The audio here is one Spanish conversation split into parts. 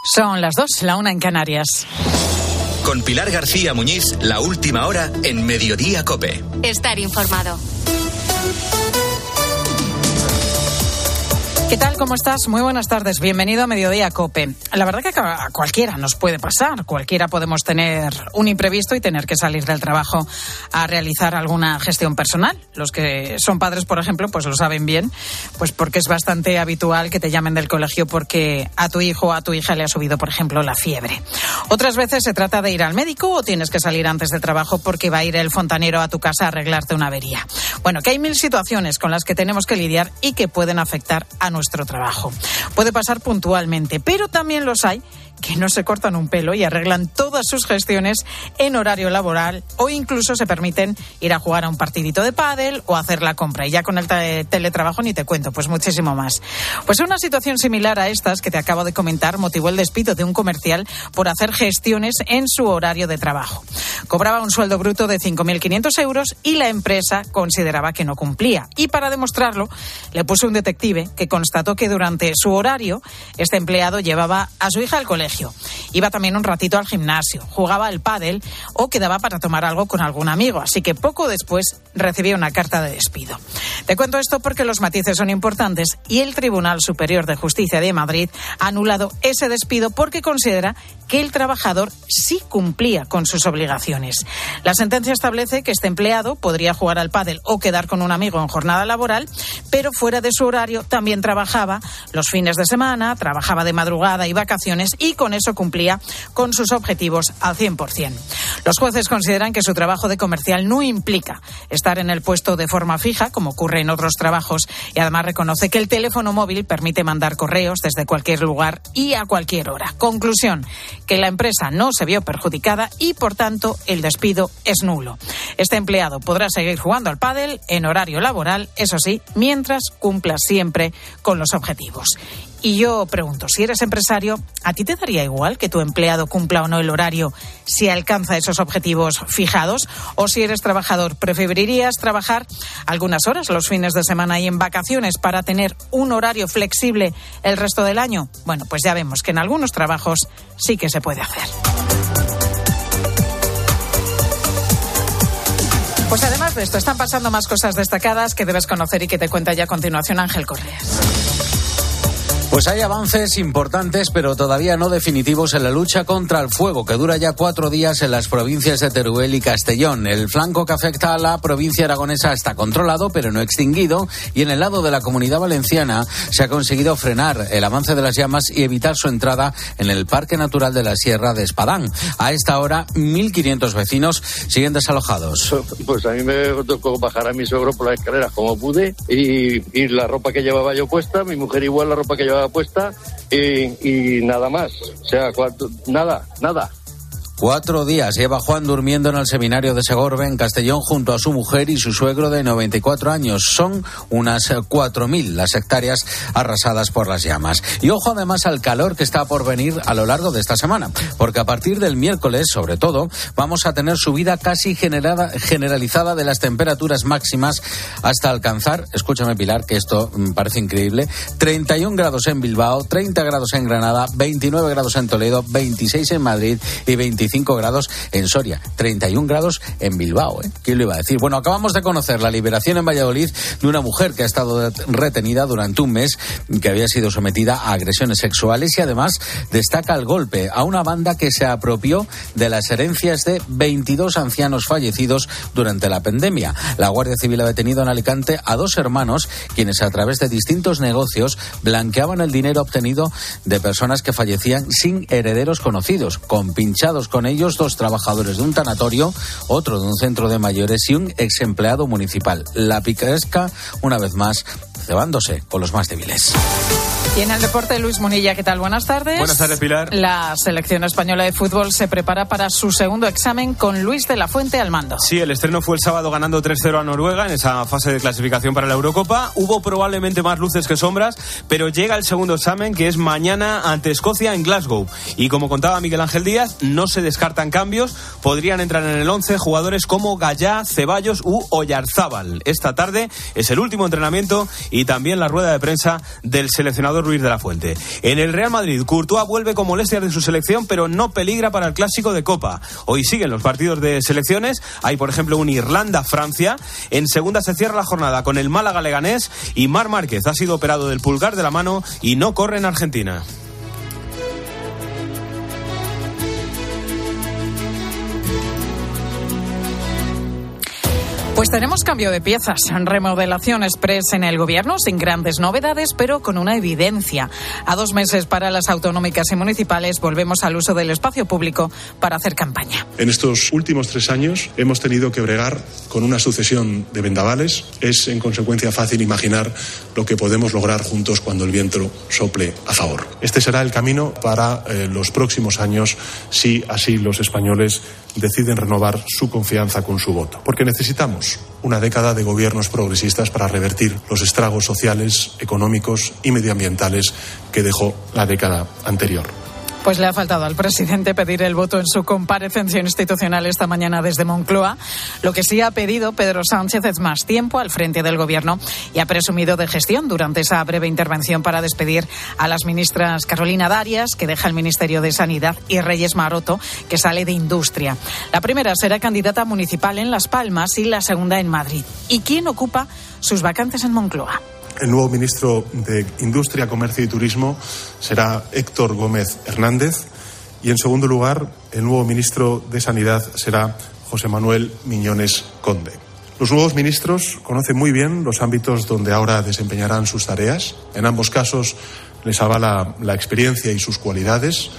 Son las 2, la 1 en Canarias. Con Pilar García Muñiz, la última hora en Mediodía COPE. Estar informado. ¿Qué tal? ¿Cómo estás? Muy buenas tardes. Bienvenido a Mediodía COPE. La verdad que a cualquiera nos puede pasar. Cualquiera podemos tener un imprevisto y tener que salir del trabajo a realizar alguna gestión personal. Los que son padres, por ejemplo, pues lo saben bien, pues porque es bastante habitual que te llamen del colegio porque a tu hijo o a tu hija le ha subido, por ejemplo, la fiebre. Otras veces se trata de ir al médico o tienes que salir antes del trabajo porque va a ir el fontanero a tu casa a arreglarte una avería. Bueno, que hay mil situaciones con las que tenemos que lidiar y que pueden afectar a nuestro trabajo. Puede pasar puntualmente, pero también los hay que no se cortan un pelo y arreglan todas sus gestiones en horario laboral o incluso se permiten ir a jugar a un partidito de pádel o hacer la compra. Y ya con el teletrabajo ni te cuento, pues muchísimo más. Pues una situación similar a estas que te acabo de comentar motivó el despido de un comercial por hacer gestiones en su horario de trabajo. Cobraba un sueldo bruto de 5.500 euros y la empresa consideraba que no cumplía. Y para demostrarlo, le puso un detective que constató que durante su horario este empleado llevaba a su hija al colegio. Iba también un ratito al gimnasio, jugaba al pádel o quedaba para tomar algo con algún amigo. Así que poco después recibía una carta de despido. Te cuento esto porque los matices son importantes y el Tribunal Superior de Justicia de Madrid ha anulado ese despido porque considera que el trabajador sí cumplía con sus obligaciones. La sentencia establece que este empleado podría jugar al pádel o quedar con un amigo en jornada laboral, pero fuera de su horario también trabajaba los fines de semana, trabajaba de madrugada y vacaciones y con eso cumplía con sus objetivos al 100%. Los jueces consideran que su trabajo de comercial no implica estar en el puesto de forma fija, como ocurre en otros trabajos, y además reconoce que el teléfono móvil permite mandar correos desde cualquier lugar y a cualquier hora. Conclusión, que la empresa no se vio perjudicada y, por tanto, el despido es nulo. Este empleado podrá seguir jugando al pádel en horario laboral, eso sí, mientras cumpla siempre con los objetivos. Y yo pregunto, si eres empresario, ¿a ti te daría igual que tu empleado cumpla o no el horario si alcanza esos objetivos fijados? O si eres trabajador, ¿preferirías trabajar algunas horas los fines de semana y en vacaciones para tener un horario flexible el resto del año? Bueno, pues ya vemos que en algunos trabajos sí que se puede hacer. Pues además de esto, están pasando más cosas destacadas que debes conocer y que te cuenta ya a continuación Ángel Correas. Pues hay avances importantes, pero todavía no definitivos en la lucha contra el fuego, que dura ya 4 días en las provincias de Teruel y Castellón. El flanco que afecta a la provincia aragonesa está controlado, pero no extinguido, y en el lado de la Comunidad Valenciana se ha conseguido frenar el avance de las llamas y evitar su entrada en el Parque Natural de la Sierra de Espadán. A esta hora, 1.500 vecinos siguen desalojados. Pues a mí me tocó bajar a mi suegro por las escaleras como pude y la ropa que llevaba yo puesta, mi mujer igual la ropa que llevaba puesta y nada más, o sea, nada. 4 días lleva Juan durmiendo en el seminario de Segorbe, en Castellón, junto a su mujer y su suegro de 94 años. Son unas 4.000 las hectáreas arrasadas por las llamas. Y ojo además al calor que está por venir a lo largo de esta semana, porque a partir del miércoles, sobre todo, vamos a tener subida casi generalizada de las temperaturas máximas hasta alcanzar, escúchame Pilar, que esto parece increíble, 31 grados en Bilbao, 30 grados en Granada, 29 grados en Toledo, 26 en Madrid y 25 grados en Soria, 31 grados en Bilbao, ¿eh? ¿Quién lo iba a decir? Bueno, acabamos de conocer la liberación en Valladolid de una mujer que ha estado retenida durante un mes, que había sido sometida a agresiones sexuales y además destaca el golpe a una banda que se apropió de las herencias de 22 ancianos fallecidos durante la pandemia. La Guardia Civil ha detenido en Alicante a 2 hermanos quienes a través de distintos negocios blanqueaban el dinero obtenido de personas que fallecían sin herederos conocidos, compinchados con ellos 2 trabajadores de un tanatorio, otro de un centro de mayores y un ex empleado municipal. La picaresca, una vez más, cebándose con los más débiles. Y en el deporte, Luis Munilla, ¿qué tal? Buenas tardes. Buenas tardes, Pilar. La selección española de fútbol se prepara para su segundo examen con Luis de la Fuente al mando. Sí, el estreno fue el sábado ganando 3-0 a Noruega en esa fase de clasificación para la Eurocopa. Hubo probablemente más luces que sombras, pero llega el segundo examen, que es mañana ante Escocia en Glasgow. Y como contaba Miguel Ángel Díaz, no se descartan cambios. Podrían entrar en el 11 jugadores como Gallá, Ceballos u Oyarzábal. Esta tarde es el último entrenamiento y también la rueda de prensa del seleccionador Ruiz de la Fuente. En el Real Madrid, Courtois vuelve con molestias de su selección, pero no peligra para el clásico de Copa. Hoy siguen los partidos de selecciones. Hay, por ejemplo, un Irlanda-Francia. En segunda se cierra la jornada con el Málaga-Leganés y Marc Márquez ha sido operado del pulgar de la mano y no corre en Argentina. Pues tenemos cambio de piezas, remodelación express en el gobierno, sin grandes novedades, pero con una evidencia. A 2 meses para las autonómicas y municipales volvemos al uso del espacio público para hacer campaña. En estos últimos 3 años hemos tenido que bregar con una sucesión de vendavales. Es en consecuencia fácil imaginar lo que podemos lograr juntos cuando el viento sople a favor. Este será el camino para los próximos años si así los españoles deciden renovar su confianza con su voto. Porque necesitamos una década de gobiernos progresistas para revertir los estragos sociales, económicos y medioambientales que dejó la década anterior. Pues le ha faltado al presidente pedir el voto en su comparecencia institucional esta mañana desde Moncloa. Lo que sí ha pedido Pedro Sánchez es más tiempo al frente del gobierno y ha presumido de gestión durante esa breve intervención para despedir a las ministras Carolina Darias, que deja el Ministerio de Sanidad, y Reyes Maroto, que sale de Industria. La primera será candidata municipal en Las Palmas y la segunda en Madrid. ¿Y quién ocupa sus vacantes en Moncloa? El nuevo ministro de Industria, Comercio y Turismo será Héctor Gómez Hernández y, en segundo lugar, el nuevo ministro de Sanidad será José Manuel Miñones Conde. Los nuevos ministros conocen muy bien los ámbitos donde ahora desempeñarán sus tareas. En ambos casos les avala la experiencia y sus cualidades.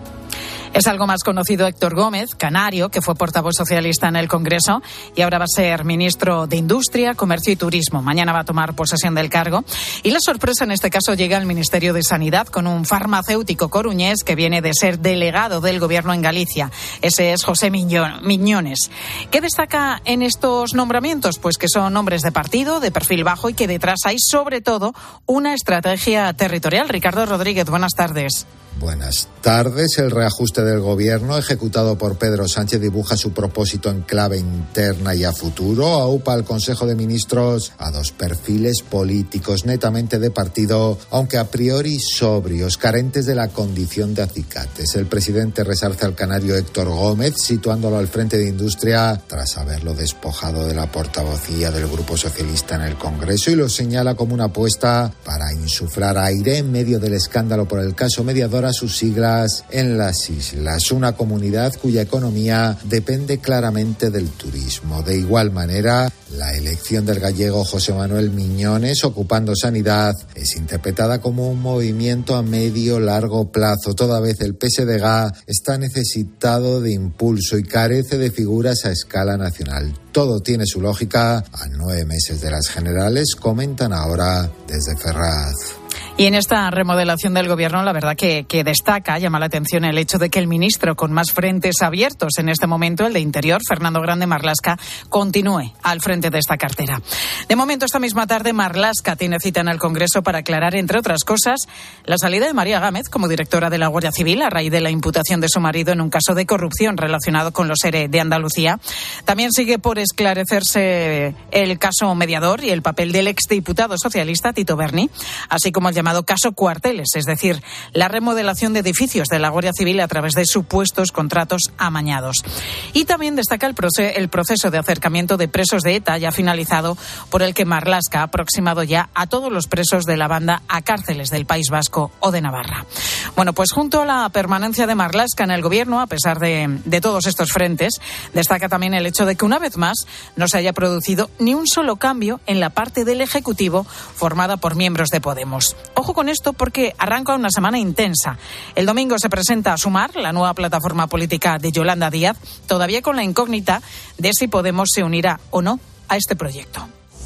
Es algo más conocido Héctor Gómez, canario, que fue portavoz socialista en el Congreso y ahora va a ser ministro de Industria, Comercio y Turismo. Mañana va a tomar posesión del cargo. Y la sorpresa en este caso llega al Ministerio de Sanidad con un farmacéutico coruñés que viene de ser delegado del Gobierno en Galicia. Ese es José Miñones. ¿Qué destaca en estos nombramientos? Pues que son hombres de partido, de perfil bajo y que detrás hay sobre todo una estrategia territorial. Ricardo Rodríguez, buenas tardes. Buenas tardes. El reajuste del gobierno ejecutado por Pedro Sánchez dibuja su propósito en clave interna y a futuro. Aupa al Consejo de Ministros a 2 perfiles políticos netamente de partido, aunque a priori sobrios, carentes de la condición de acicates. El presidente resarce al canario Héctor Gómez, situándolo al frente de Industria tras haberlo despojado de la portavocía del Grupo Socialista en el Congreso, y lo señala como una apuesta para insuflar aire en medio del escándalo por el caso Mediador, a sus siglas, en las islas, una comunidad cuya economía depende claramente del turismo. De igual manera, la elección del gallego José Manuel Miñones ocupando Sanidad es interpretada como un movimiento a medio-largo plazo, toda vez el PSDG está necesitado de impulso y carece de figuras a escala nacional. Todo tiene su lógica a 9 meses de las generales, comentan ahora desde Ferraz. Y en esta remodelación del gobierno, la verdad que destaca, llama la atención el hecho de que el ministro con más frentes abiertos en este momento, el de Interior, Fernando Grande Marlaska, continúe al frente de esta cartera. De momento, esta misma tarde, Marlaska tiene cita en el Congreso para aclarar, entre otras cosas, la salida de María Gámez como directora de la Guardia Civil a raíz de la imputación de su marido en un caso de corrupción relacionado con los ERE de Andalucía. También sigue por esclarecerse el caso Mediador y el papel del exdiputado socialista Tito Berni, así como el llamado caso Cuarteles, es decir, la remodelación de edificios de la Guardia Civil a través de supuestos contratos amañados. Y también destaca el proceso de acercamiento de presos de ETA ya finalizado, por el que Marlaska ha aproximado ya a todos los presos de la banda a cárceles del País Vasco o de Navarra. Bueno, pues junto a la permanencia de Marlaska en el gobierno, a pesar de todos estos frentes, destaca también el hecho de que una vez más no se haya producido ni un solo cambio en la parte del Ejecutivo formada por miembros de Podemos. Ojo con esto porque arranca una semana intensa. El domingo se presenta a Sumar, la nueva plataforma política de Yolanda Díaz, todavía con la incógnita de si Podemos se unirá o no a este proyecto.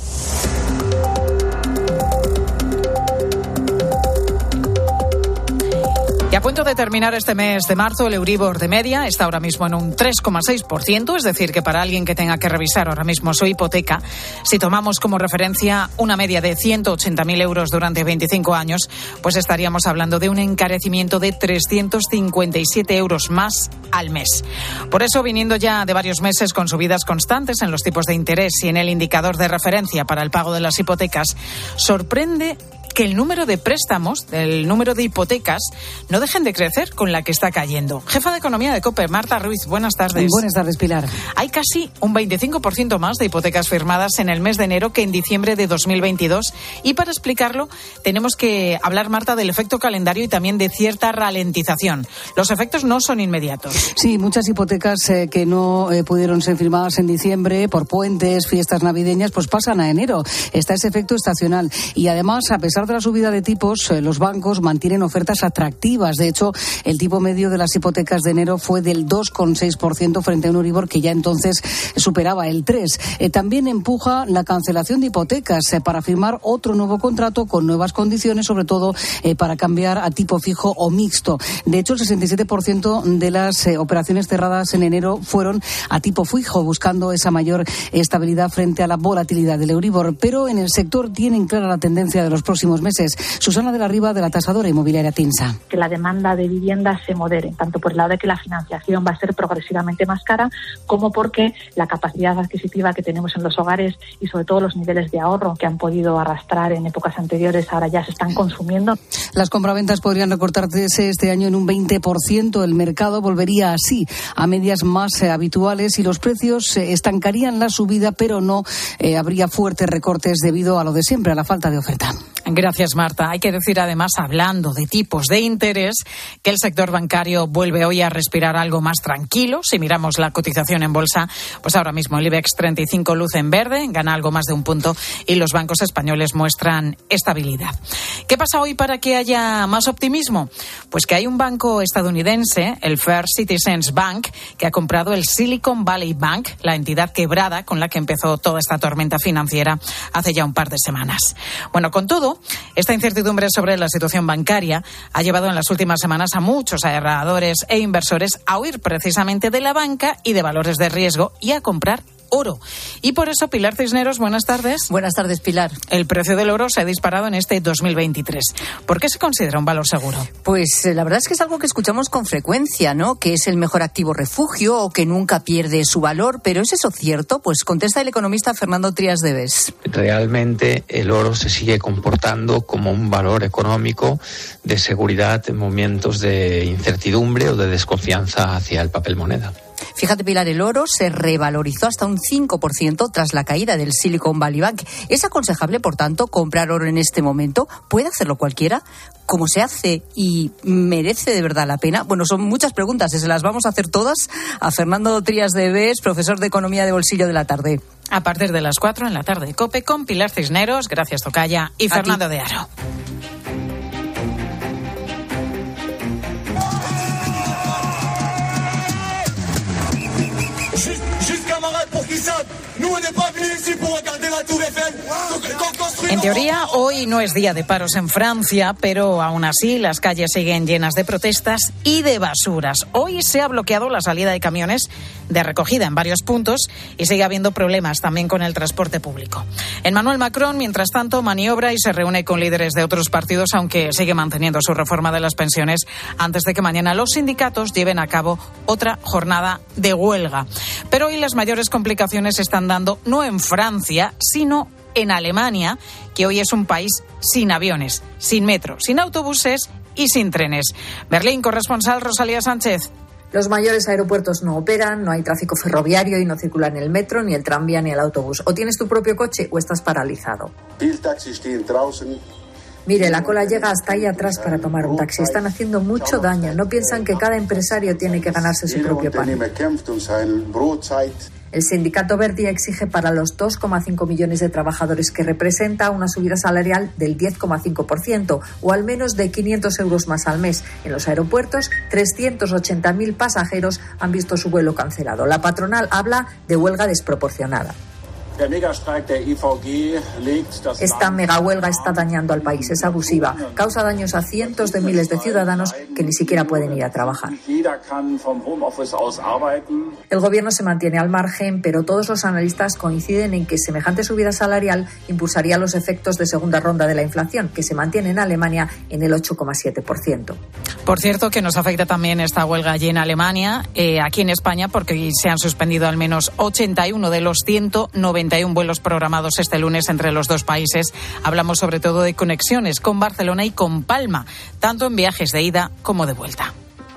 Y a punto de terminar este mes de marzo, el Euribor de media está ahora mismo en un 3,6%, es decir, que para alguien que tenga que revisar ahora mismo su hipoteca, si tomamos como referencia una media de 180.000 euros durante 25 años, pues estaríamos hablando de un encarecimiento de 357 euros más al mes. Por eso, viniendo ya de varios meses con subidas constantes en los tipos de interés y en el indicador de referencia para el pago de las hipotecas, sorprende que el número de préstamos, el número de hipotecas, no dejen de crecer con la que está cayendo. Jefa de Economía de COPE, Marta Ruiz, buenas tardes. Buenas tardes, Pilar. Hay casi un 25% más de hipotecas firmadas en el mes de enero que en diciembre de 2022. Y para explicarlo, tenemos que hablar, Marta, del efecto calendario y también de cierta ralentización. Los efectos no son inmediatos. Sí, muchas hipotecas que no pudieron ser firmadas en diciembre por puentes, fiestas navideñas, pues pasan a enero. Está ese efecto estacional. Y además, a pesar de la subida de tipos, los bancos mantienen ofertas atractivas. De hecho, el tipo medio de las hipotecas de enero fue del 2,6% frente a un Euribor que ya entonces superaba el 3%. También empuja la cancelación de hipotecas para firmar otro nuevo contrato con nuevas condiciones, sobre todo para cambiar a tipo fijo o mixto. De hecho, el 67% de las operaciones cerradas en enero fueron a tipo fijo, buscando esa mayor estabilidad frente a la volatilidad del Euribor. Pero en el sector tienen clara la tendencia de los próximos meses. Susana de la Riva, de la tasadora inmobiliaria TINSA. Que la demanda de vivienda se modere, tanto por el lado de que la financiación va a ser progresivamente más cara, como porque la capacidad adquisitiva que tenemos en los hogares y sobre todo los niveles de ahorro que han podido arrastrar en épocas anteriores ahora ya se están consumiendo. Las compraventas podrían recortarse este año en un 20%. El mercado volvería así a medias más habituales y los precios estancarían la subida, pero no habría fuertes recortes debido a lo de siempre, a la falta de oferta. Gracias, Marta. Hay que decir, además, hablando de tipos de interés, que el sector bancario vuelve hoy a respirar algo más tranquilo. Si miramos la cotización en bolsa, pues ahora mismo el IBEX 35 luce en verde, gana algo más de 1 punto y los bancos españoles muestran estabilidad. ¿Qué pasa hoy para que haya más optimismo? Pues que hay un banco estadounidense, el First Citizens Bank, que ha comprado el Silicon Valley Bank, la entidad quebrada con la que empezó toda esta tormenta financiera hace ya un par de semanas. Bueno, con todo, esta incertidumbre sobre la situación bancaria ha llevado en las últimas semanas a muchos ahorradores e inversores a huir precisamente de la banca y de valores de riesgo y a comprar oro. Y por eso, Pilar Cisneros, buenas tardes. Buenas tardes, Pilar. El precio del oro se ha disparado en este 2023. ¿Por qué se considera un valor seguro? Pues la verdad es que es algo que escuchamos con frecuencia, ¿no? Que es el mejor activo refugio o que nunca pierde su valor. ¿Pero es eso cierto? Pues contesta el economista Fernando Trías de Bes. Realmente el oro se sigue comportando como un valor económico de seguridad en momentos de incertidumbre o de desconfianza hacia el papel moneda. Fíjate, Pilar, el oro se revalorizó hasta un 5% tras la caída del Silicon Valley Bank. ¿Es aconsejable, por tanto, comprar oro en este momento? ¿Puede hacerlo cualquiera? ¿Cómo se hace y merece de verdad la pena? Bueno, son muchas preguntas y se las vamos a hacer todas a Fernando Trías de Bes, profesor de Economía de Bolsillo de la Tarde. A partir de las 4 en la tarde, COPE con Pilar Cisneros, gracias Tocaya y Fernando de Aro. En teoría, hoy no es día de paros en Francia, pero aún así las calles siguen llenas de protestas y de basuras. Hoy se ha bloqueado la salida de camiones de recogida en varios puntos y sigue habiendo problemas también con el transporte público. Emmanuel Macron, mientras tanto, maniobra y se reúne con líderes de otros partidos, aunque sigue manteniendo su reforma de las pensiones antes de que mañana los sindicatos lleven a cabo otra jornada de huelga. Pero hoy las mayores complicaciones se están dando no en Francia, sino en Alemania, que hoy es un país sin aviones, sin metro, sin autobuses y sin trenes. Berlín, corresponsal Rosalía Sánchez. Los mayores aeropuertos no operan, no hay tráfico ferroviario y no circulan el metro, ni el tranvía, ni el autobús. O tienes tu propio coche o estás paralizado. Mire, la cola llega hasta ahí atrás para tomar un taxi. Están haciendo mucho daño. No piensan que cada empresario tiene que ganarse su propio pan. El sindicato Verdi exige para los 2,5 millones de trabajadores que representa una subida salarial del 10,5% o al menos de 500 euros más al mes. En los aeropuertos, 380.000 pasajeros han visto su vuelo cancelado. La patronal habla de huelga desproporcionada. Esta megahuelga está dañando al país, es abusiva, causa daños a cientos de miles de ciudadanos que ni siquiera pueden ir a trabajar. El gobierno se mantiene al margen, pero todos los analistas coinciden en que semejante subida salarial impulsaría los efectos de segunda ronda de la inflación, que se mantiene en Alemania en el 8,7%. Por cierto, que nos afecta también esta huelga allí en Alemania, aquí en España, porque se han suspendido al menos 81 de los 190 91 vuelos programados este lunes entre los dos países. Hablamos sobre todo de conexiones con Barcelona y con Palma, tanto en viajes de ida como de vuelta.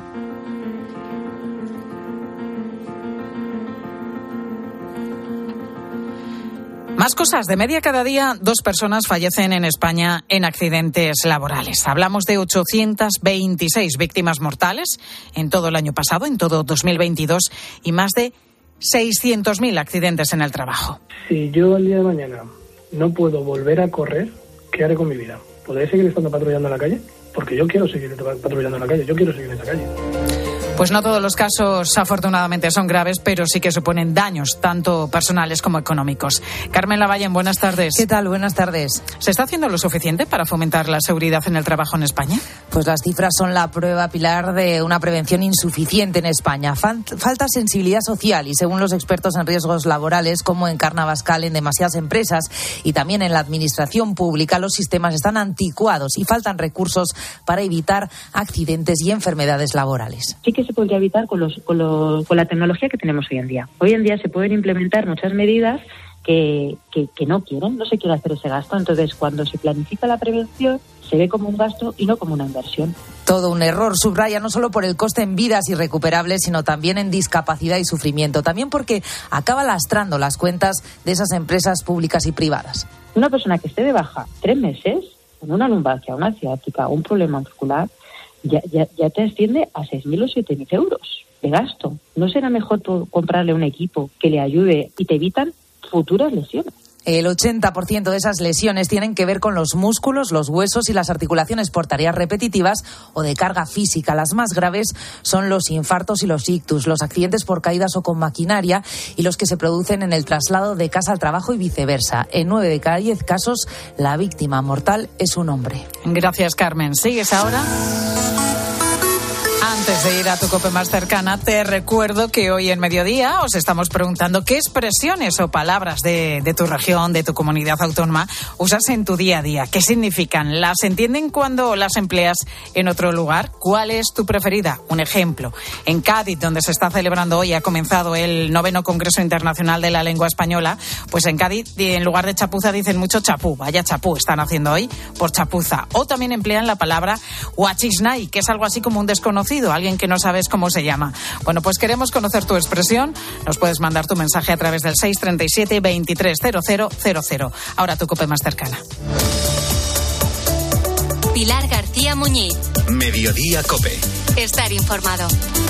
Más cosas. De media cada día, 2 personas fallecen en España en accidentes laborales. Hablamos de 826 víctimas mortales en todo el año pasado, en todo 2022, y más de 600.000 accidentes en el trabajo. Si yo el día de mañana no puedo volver a correr, ¿qué haré con mi vida? ¿Podré seguir estando patrullando en la calle? Porque yo quiero seguir patrullando en la calle, yo quiero seguir en la calle. Pues no todos los casos, afortunadamente, son graves, pero sí que suponen daños, tanto personales como económicos. Carmen Lavalle, buenas tardes. ¿Qué tal? Buenas tardes. ¿Se está haciendo lo suficiente para fomentar la seguridad en el trabajo en España? Pues las cifras son la prueba, Pilar, de una prevención insuficiente en España. Falta sensibilidad social y, según los expertos en riesgos laborales, como en Carnavascal, en demasiadas empresas y también en la administración pública, los sistemas están anticuados y faltan recursos para evitar accidentes y enfermedades laborales. Sí que se podría evitar con la tecnología que tenemos hoy en día. Hoy en día se pueden implementar muchas medidas que no se quiere hacer ese gasto. Entonces, cuando se planifica la prevención, se ve como un gasto y no como una inversión. Todo un error, subraya, no solo por el coste en vidas irrecuperables, sino también en discapacidad y sufrimiento. También porque acaba lastrando las cuentas de esas empresas públicas y privadas. Una persona que esté de baja 3 meses, con una lumbalgia, una ciática, un problema muscular, ya te asciende a 6.000 o 7.000 euros de gasto. ¿No será mejor comprarle un equipo que le ayude y te evitan futuras lesiones? El 80% de esas lesiones tienen que ver con los músculos, los huesos y las articulaciones por tareas repetitivas o de carga física. Las más graves son los infartos y los ictus, los accidentes por caídas o con maquinaria y los que se producen en el traslado de casa al trabajo y viceversa. En 9 de cada 10 casos, la víctima mortal es un hombre. Gracias, Carmen. ¿Sigues ahora? Antes de ir a tu COPE más cercana, te recuerdo que hoy en Mediodía os estamos preguntando qué expresiones o palabras de tu región, de tu comunidad autónoma, usas en tu día a día. ¿Qué significan? ¿Las entienden cuando las empleas en otro lugar? ¿Cuál es tu preferida? Un ejemplo. En Cádiz, donde se está celebrando hoy, ha comenzado el 9º Congreso Internacional de la Lengua Española, pues en Cádiz, en lugar de chapuza, dicen mucho chapú. Vaya chapú están haciendo hoy por chapuza. O también emplean la palabra huachisnay, que es algo así como un desconocido, alguien que no sabes cómo se llama. Bueno, pues queremos conocer tu expresión. Nos puedes mandar tu mensaje a través del 637 230000. Ahora tu COPE más cercana. Pilar García Muñiz. Mediodía COPE. Estar informado.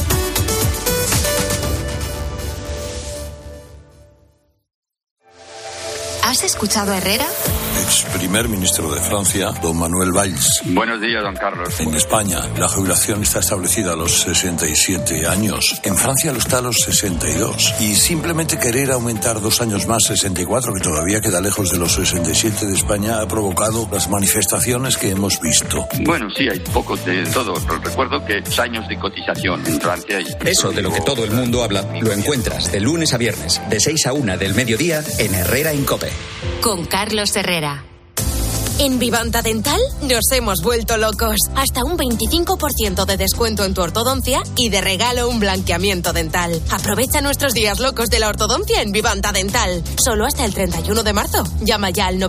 ¿Has escuchado a Herrera? Ex primer ministro de Francia, don Manuel Valls. Buenos días, don Carlos. En España, la jubilación está establecida a los 67 años. En Francia lo está a los 62. Y simplemente querer aumentar 2 años más, 64, que todavía queda lejos de los 67 de España, ha provocado las manifestaciones que hemos visto. Bueno, sí, hay poco de todo. Pero recuerdo que 2 años de cotización en Francia. Eso de lo que todo el mundo habla, lo encuentras de lunes a viernes, de 6 a 1 del mediodía, en Herrera en COPE. Con Carlos Herrera. En Vivanta Dental nos hemos vuelto locos. Hasta un 25% de descuento en tu ortodoncia y de regalo un blanqueamiento dental. Aprovecha nuestros días locos de la ortodoncia en Vivanta Dental. Solo hasta el 31 de marzo. Llama ya al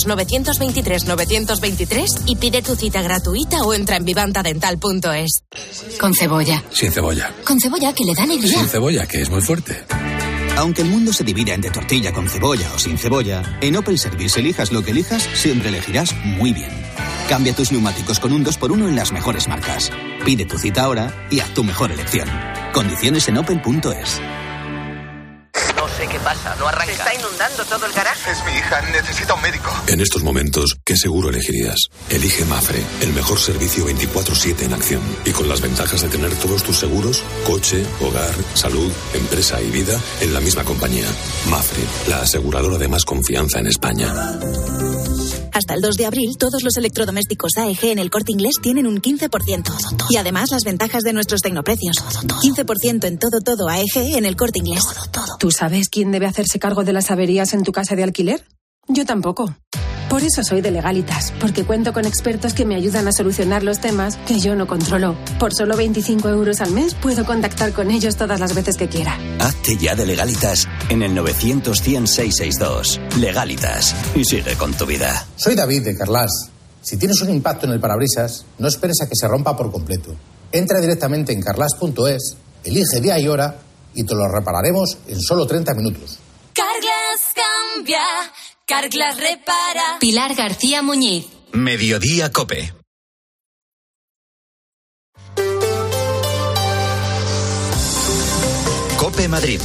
900-923-923 y pide tu cita gratuita o entra en vivantadental.es. Con cebolla. Sin cebolla. Con cebolla, que le da alegría. Sin cebolla, que es muy fuerte. Aunque el mundo se divida entre tortilla con cebolla o sin cebolla, en Opel Service elijas lo que elijas, siempre elegirás muy bien. Cambia tus neumáticos con un 2x1 en las mejores marcas. Pide tu cita ahora y haz tu mejor elección. Condiciones en opel.es. No sé qué pasa, no arranca. Se está inundando todo el garaje. Es mi hija, necesita un médico. En estos momentos, ¿qué seguro elegirías? Elige Mafre, el mejor servicio 24/7 en acción. Y con las ventajas de tener todos tus seguros, coche, hogar, salud, empresa y vida, en la misma compañía. Mafre, la aseguradora de más confianza en España. Hasta el 2 de abril, todos los electrodomésticos AEG en El Corte Inglés tienen un 15%. Y además, las ventajas de nuestros tecnoprecios. 15% en todo AEG en El Corte Inglés. ¿Tú sabes quién debe hacerse cargo de las averías en tu casa de alquiler? Yo tampoco. Por eso soy de Legalitas, porque cuento con expertos que me ayudan a solucionar los temas que yo no controlo. Por solo 25 euros al mes puedo contactar con ellos todas las veces que quiera. Hazte ya de Legalitas en el 900-100-662. Legalitas. Y sigue con tu vida. Soy David de Carlas. Si tienes un impacto en el parabrisas, no esperes a que se rompa por completo. Entra directamente en carlas.es, elige día y hora y te lo repararemos en solo 30 minutos. Carglass cambia, Carglass repara. Pilar García Muñiz. Mediodía COPE. COPE Madrid.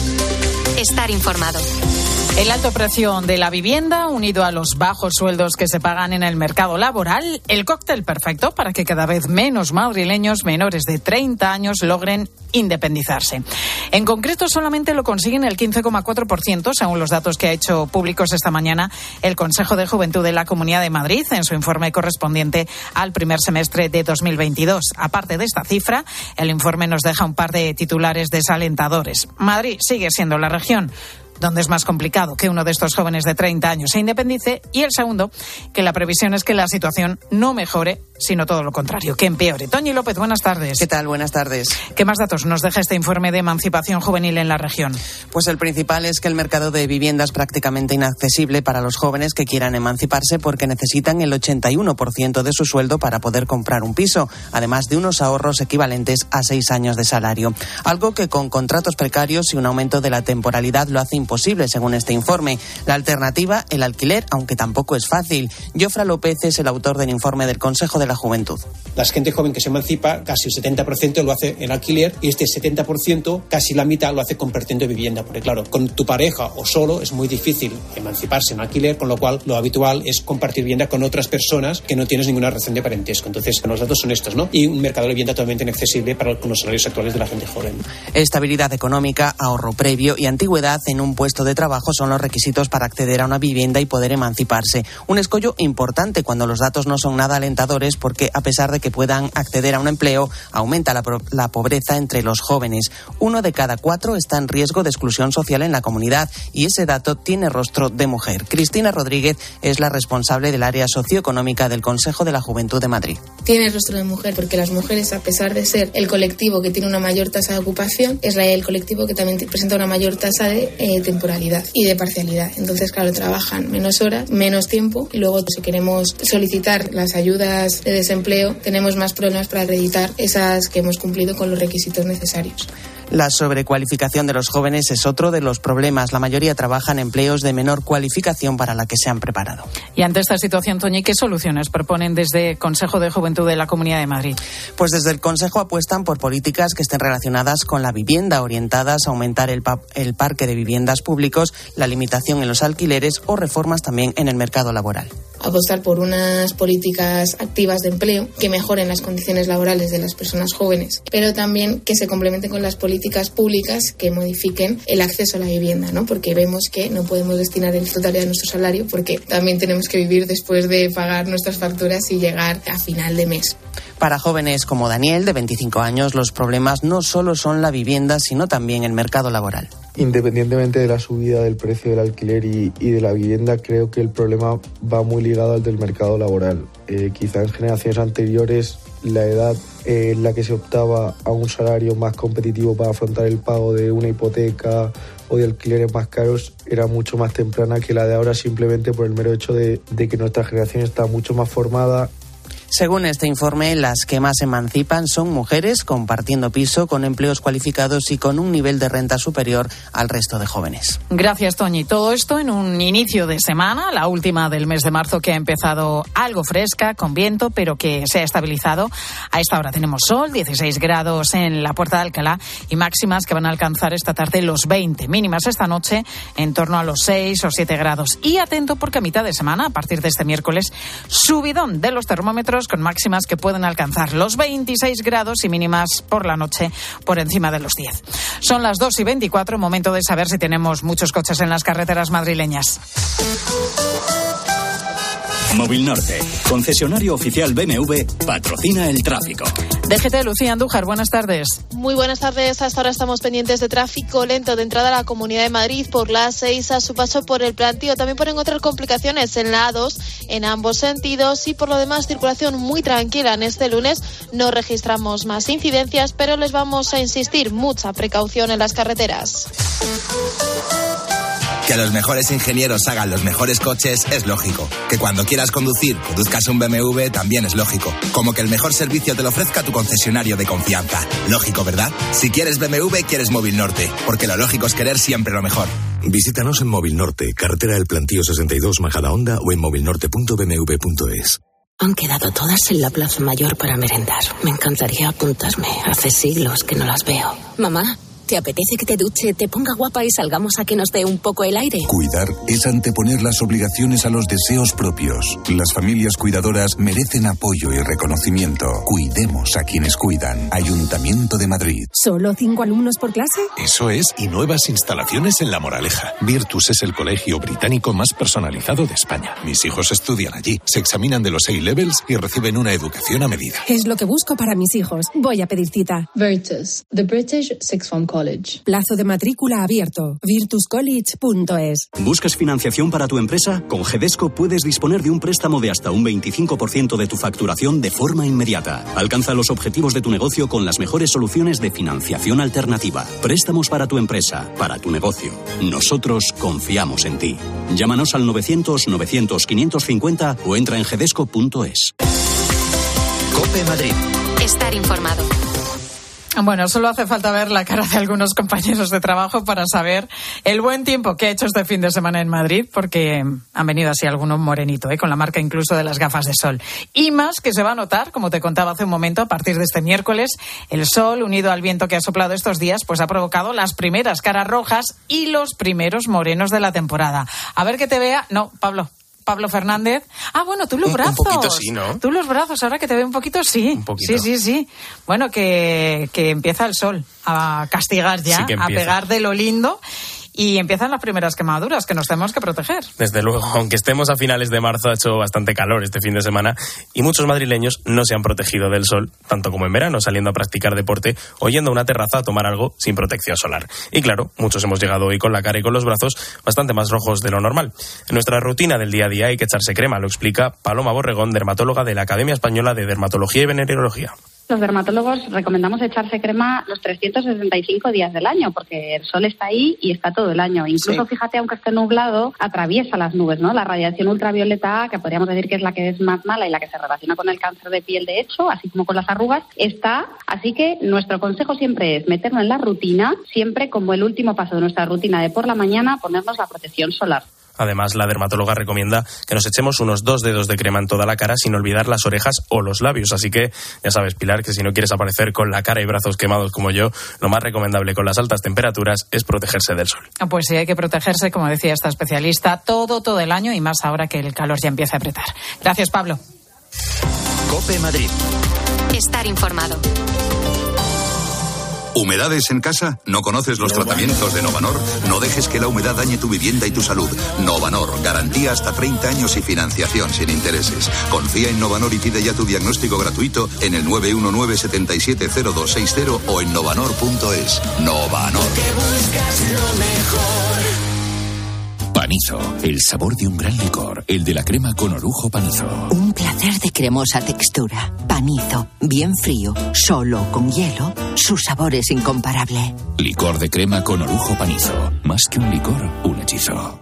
Estar informado. El alto precio de la vivienda, unido a los bajos sueldos que se pagan en el mercado laboral, el cóctel perfecto para que cada vez menos madrileños menores de 30 años logren independizarse. En concreto, solamente lo consiguen el 15,4%, según los datos que ha hecho públicos esta mañana el Consejo de Juventud de la Comunidad de Madrid en su informe correspondiente al primer semestre de 2022. Aparte de esta cifra, el informe nos deja un par de titulares desalentadores. Madrid sigue siendo la región donde es más complicado que uno de estos jóvenes de 30 años se independice, y el segundo, que la previsión es que la situación no mejore, sino todo lo contrario, que empeore. Toñi López, buenas tardes. ¿Qué tal? Buenas tardes. ¿Qué más datos nos deja este informe de emancipación juvenil en la región? Pues el principal es que el mercado de vivienda es prácticamente inaccesible para los jóvenes que quieran emanciparse porque necesitan el 81% de su sueldo para poder comprar un piso, además de unos ahorros equivalentes a 6 años de salario. Algo que con contratos precarios y un aumento de la temporalidad lo hace imposible, según este informe. La alternativa, el alquiler, aunque tampoco es fácil. Jofra López es el autor del informe del Consejo de la Juventud. La gente joven que se emancipa, casi el 70% lo hace en alquiler, y este 70%, casi la mitad, lo hace compartiendo vivienda. Porque claro, con tu pareja o solo es muy difícil emanciparse en alquiler, con lo cual lo habitual es compartir vivienda con otras personas que no tienes ninguna relación de parentesco. Entonces, los datos son estos, ¿no? Y un mercado de vivienda totalmente inaccesible con los salarios actuales de la gente joven. Estabilidad económica, ahorro previo y antigüedad en un puesto de trabajo son los requisitos para acceder a una vivienda y poder emanciparse. Un escollo importante cuando los datos no son nada alentadores, porque a pesar de que puedan acceder a un empleo, aumenta la pobreza entre los jóvenes. 1 de cada 4 está en riesgo de exclusión social en la comunidad, y ese dato tiene rostro de mujer. Cristina Rodríguez es la responsable del área socioeconómica del Consejo de la Juventud de Madrid. Tiene rostro de mujer porque las mujeres, a pesar de ser el colectivo que tiene una mayor tasa de ocupación, es el colectivo que también presenta una mayor tasa de temporalidad y de parcialidad. Entonces, claro, trabajan menos horas, menos tiempo, y luego si queremos solicitar las ayudas de desempleo, tenemos más problemas para acreditar esas que hemos cumplido con los requisitos necesarios. La sobrecualificación de los jóvenes es otro de los problemas. La mayoría trabajan en empleos de menor cualificación para la que se han preparado. Y ante esta situación, Toñi, ¿qué soluciones proponen desde el Consejo de Juventud de la Comunidad de Madrid? Pues desde el Consejo apuestan por políticas que estén relacionadas con la vivienda, orientadas a aumentar el parque de viviendas públicos, la limitación en los alquileres o reformas también en el mercado laboral. Apostar por unas políticas activas de empleo que mejoren las condiciones laborales de las personas jóvenes, pero también que se complementen con las políticas públicas que modifiquen el acceso a la vivienda, ¿no? Porque vemos que no podemos destinar en totalidad nuestro salario, porque también tenemos que vivir después de pagar nuestras facturas y llegar a final de mes. Para jóvenes como Daniel, de 25 años, los problemas no solo son la vivienda, sino también el mercado laboral. Independientemente de la subida del precio del alquiler y de la vivienda, creo que el problema va muy ligado al del mercado laboral. Quizá en generaciones anteriores la edad en la que se optaba a un salario más competitivo para afrontar el pago de una hipoteca o de alquileres más caros era mucho más temprana que la de ahora, simplemente por el mero hecho de que nuestra generación está mucho más formada. Según este informe, las que más emancipan son mujeres compartiendo piso, con empleos cualificados y con un nivel de renta superior al resto de jóvenes. Gracias, Toñi. Todo esto en un inicio de semana, la última del mes de marzo, que ha empezado algo fresca, con viento, pero que se ha estabilizado. A esta hora tenemos sol, 16 grados en la Puerta de Alcalá y máximas que van a alcanzar esta tarde los 20. Mínimas esta noche en torno a los 6 o 7 grados. Y atento porque a mitad de semana, a partir de este miércoles, subidón de los termómetros con máximas que pueden alcanzar los 26 grados y mínimas por la noche por encima de los 10. Son las 2:24, momento de saber si tenemos muchos coches en las carreteras madrileñas. Móvil Norte, concesionario oficial BMW, patrocina el tráfico. DGT, Lucía Andújar, buenas tardes. Muy buenas tardes. Hasta ahora estamos pendientes de tráfico lento de entrada a la Comunidad de Madrid por la A6 a su paso por el Plantío. También pueden encontrar complicaciones en la A2 en ambos sentidos y por lo demás circulación muy tranquila en este lunes. No registramos más incidencias, pero les vamos a insistir, mucha precaución en las carreteras. Que los mejores ingenieros hagan los mejores coches es lógico. Que cuando quieras conducir, conduzcas un BMW también es lógico. Como que el mejor servicio te lo ofrezca tu concesionario de confianza. Lógico, ¿verdad? Si quieres BMW, quieres Móvil Norte. Porque lo lógico es querer siempre lo mejor. Visítanos en Móvil Norte, carretera del Plantío 62, Majadahonda, o en movilnorte.bmw.es. Han quedado todas en la Plaza Mayor para merendar. Me encantaría apuntarme. Hace siglos que no las veo. Mamá, ¿te apetece que te duche, te ponga guapa y salgamos a que nos dé un poco el aire? Cuidar es anteponer las obligaciones a los deseos propios. Las familias cuidadoras merecen apoyo y reconocimiento. Cuidemos a quienes cuidan. Ayuntamiento de Madrid. ¿Solo 5 alumnos por clase? Eso es, y nuevas instalaciones en La Moraleja. Virtus es el colegio británico más personalizado de España. Mis hijos estudian allí, se examinan de los A-levels y reciben una educación a medida. Es lo que busco para mis hijos. Voy a pedir cita. Virtus, the British Sixth Form College. Plazo de matrícula abierto. virtuscollege.es. ¿Buscas financiación para tu empresa? Con Gedesco puedes disponer de un préstamo de hasta un 25% de tu facturación de forma inmediata. Alcanza los objetivos de tu negocio con las mejores soluciones de financiación alternativa. Préstamos para tu empresa, para tu negocio. Nosotros confiamos en ti. Llámanos al 900-900-550 o entra en gedesco.es. COPE Madrid. Estar informado. Bueno, solo hace falta ver la cara de algunos compañeros de trabajo para saber el buen tiempo que ha hecho este fin de semana en Madrid, porque han venido así algunos morenitos, con la marca incluso de las gafas de sol. Y más que se va a notar, como te contaba hace un momento, a partir de este miércoles, el sol, unido al viento que ha soplado estos días, pues ha provocado las primeras caras rojas y los primeros morenos de la temporada. A ver que te vea. No, Pablo Fernández. Ah, bueno, tú los brazos. Un poquito sí, ¿no? Tú los brazos, ahora que te veo un poquito, sí. Un poquito. Sí. Bueno, que empieza el sol a castigar ya, a pegar de lo lindo. Y empiezan las primeras quemaduras que nos tenemos que proteger. Desde luego, aunque estemos a finales de marzo, ha hecho bastante calor este fin de semana y muchos madrileños no se han protegido del sol, tanto como en verano, saliendo a practicar deporte o yendo a una terraza a tomar algo sin protección solar. Y claro, muchos hemos llegado hoy con la cara y con los brazos bastante más rojos de lo normal. En nuestra rutina del día a día hay que echarse crema, lo explica Paloma Borregón, dermatóloga de la Academia Española de Dermatología y Venerología. Los dermatólogos recomendamos echarse crema los 365 días del año, porque el sol está ahí y está todo el año. Incluso, fíjate, aunque esté nublado, atraviesa las nubes, ¿no? La radiación ultravioleta A, que podríamos decir que es la que es más mala y la que se relaciona con el cáncer de piel, de hecho, así como con las arrugas, está. Así que nuestro consejo siempre es meterlo en la rutina, siempre como el último paso de nuestra rutina de por la mañana, ponernos la protección solar. Además, la dermatóloga recomienda que nos echemos unos 2 dedos de crema en toda la cara sin olvidar las orejas o los labios. Así que ya sabes, Pilar, que si no quieres aparecer con la cara y brazos quemados como yo, lo más recomendable con las altas temperaturas es protegerse del sol. Pues sí, hay que protegerse, como decía esta especialista, todo el año y más ahora que el calor ya empieza a apretar. Gracias, Pablo. COPE Madrid. Estar informado. ¿Humedades en casa? ¿No conoces los tratamientos de Novanor? No dejes que la humedad dañe tu vivienda y tu salud. Novanor, garantía hasta 30 años y financiación sin intereses. Confía en Novanor y pide ya tu diagnóstico gratuito en el 919-770260 o en novanor.es. Novanor. Panizo, el sabor de un gran licor, el de la crema con orujo Panizo. Un placer de cremosa textura. Panizo, bien frío, solo con hielo, su sabor es incomparable. Licor de crema con orujo Panizo. Más que un licor, un hechizo.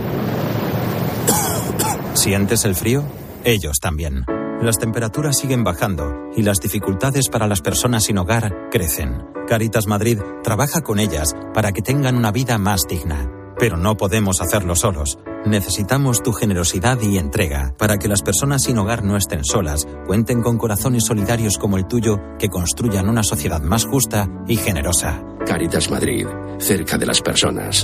¿Sientes el frío? Ellos también. Las temperaturas siguen bajando y las dificultades para las personas sin hogar crecen. Cáritas Madrid trabaja con ellas para que tengan una vida más digna. Pero no podemos hacerlo solos. Necesitamos tu generosidad y entrega para que las personas sin hogar no estén solas, cuenten con corazones solidarios como el tuyo que construyan una sociedad más justa y generosa. Cáritas Madrid, cerca de las personas.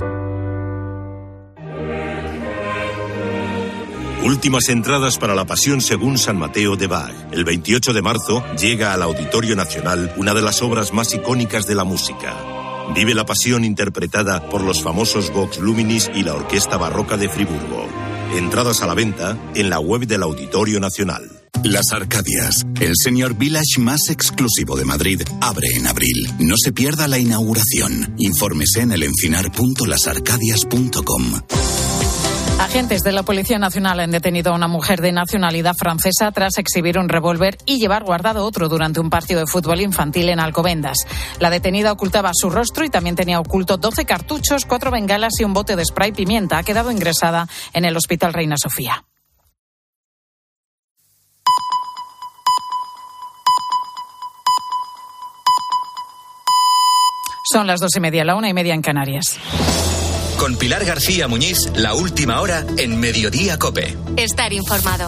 Últimas entradas para la Pasión según San Mateo de Bach. El 28 de marzo llega al Auditorio Nacional una de las obras más icónicas de la música. Vive la Pasión interpretada por los famosos Vox Luminis y la Orquesta Barroca de Friburgo. Entradas a la venta en la web del Auditorio Nacional. Las Arcadias, el Senior Village más exclusivo de Madrid, abre en abril. No se pierda la inauguración. Infórmese en elencinar.lasarcadias.com. Agentes de la Policía Nacional han detenido a una mujer de nacionalidad francesa tras exhibir un revólver y llevar guardado otro durante un partido de fútbol infantil en Alcobendas. La detenida ocultaba su rostro y también tenía oculto 12 cartuchos, 4 bengalas y un bote de spray pimienta. Ha quedado ingresada en el Hospital Reina Sofía. Son las 2:30, la 1:30 en Canarias. Con Pilar García Muñiz, la última hora en Mediodía COPE. Estar informado.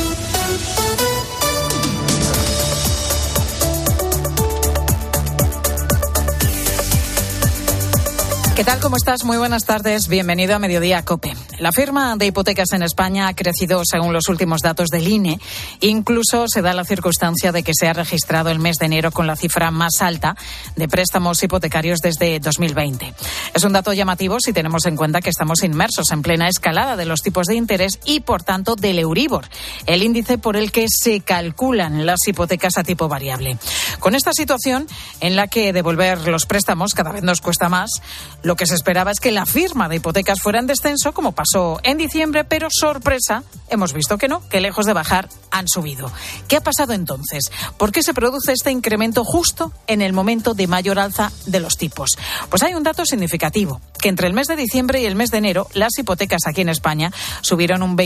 ¿Qué tal? ¿Cómo estás? Muy buenas tardes. Bienvenido a Mediodía COPE. La firma de hipotecas en España ha crecido según los últimos datos del INE. Incluso se da la circunstancia de que se ha registrado el mes de enero con la cifra más alta de préstamos hipotecarios desde 2020. Es un dato llamativo si tenemos en cuenta que estamos inmersos en plena escalada de los tipos de interés y, por tanto, del Euribor, el índice por el que se calculan las hipotecas a tipo variable. Con esta situación en la que devolver los préstamos cada vez nos cuesta más, lo que se esperaba es que la firma de hipotecas fuera en descenso, como pasó en diciembre, pero sorpresa, hemos visto que no, que lejos de bajar han subido. ¿Qué ha pasado entonces? ¿Por qué se produce este incremento justo en el momento de mayor alza de los tipos? Pues hay un dato significativo, que entre el mes de diciembre y el mes de enero las hipotecas aquí en España subieron un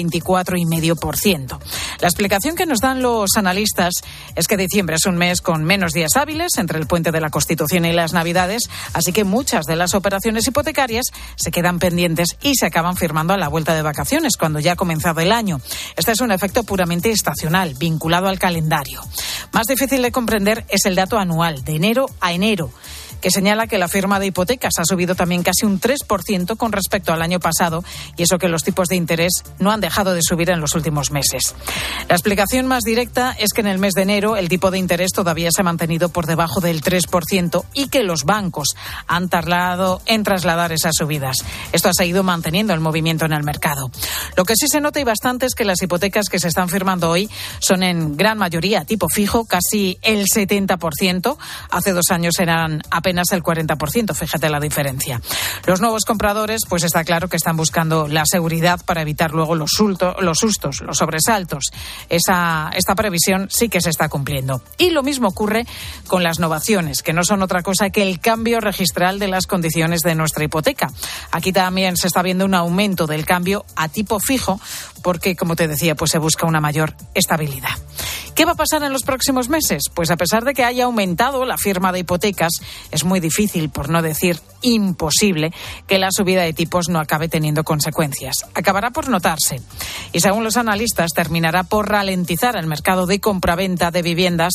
24,5%. La explicación que nos dan los analistas es que diciembre es un mes con menos días hábiles entre el puente de la Constitución y las Navidades, así que muchas de las operaciones hipotecarias se quedan pendientes y se acaban firmando a la vuelta de vacaciones, cuando ya ha comenzado el año. Este es un efecto puramente estacional, vinculado al calendario. Más difícil de comprender es el dato anual, de enero a enero, que señala que la firma de hipotecas ha subido también casi un 3% con respecto al año pasado, y eso que los tipos de interés no han dejado de subir en los últimos meses. La explicación más directa es que en el mes de enero el tipo de interés todavía se ha mantenido por debajo del 3% y que los bancos han tardado en trasladar esas subidas. Esto ha seguido manteniendo el movimiento en el mercado. Lo que sí se nota y bastante es que las hipotecas que se están firmando hoy son en gran mayoría tipo fijo, casi el 70%. Hace 2 años eran apenas el 40%, fíjate la diferencia. Los nuevos compradores, pues está claro que están buscando la seguridad para evitar luego los sustos, los sobresaltos. Esta previsión sí que se está cumpliendo. Y lo mismo ocurre con las novaciones, que no son otra cosa que el cambio registral de las condiciones de nuestra hipoteca. Aquí también se está viendo un aumento del cambio a tipo fijo, porque, como te decía, pues se busca una mayor estabilidad. ¿Qué va a pasar en los próximos meses? Pues a pesar de que haya aumentado la firma de hipotecas, es muy difícil, por no decir imposible, que la subida de tipos no acabe teniendo consecuencias. Acabará por notarse. Y según los analistas, terminará por ralentizar el mercado de compraventa de viviendas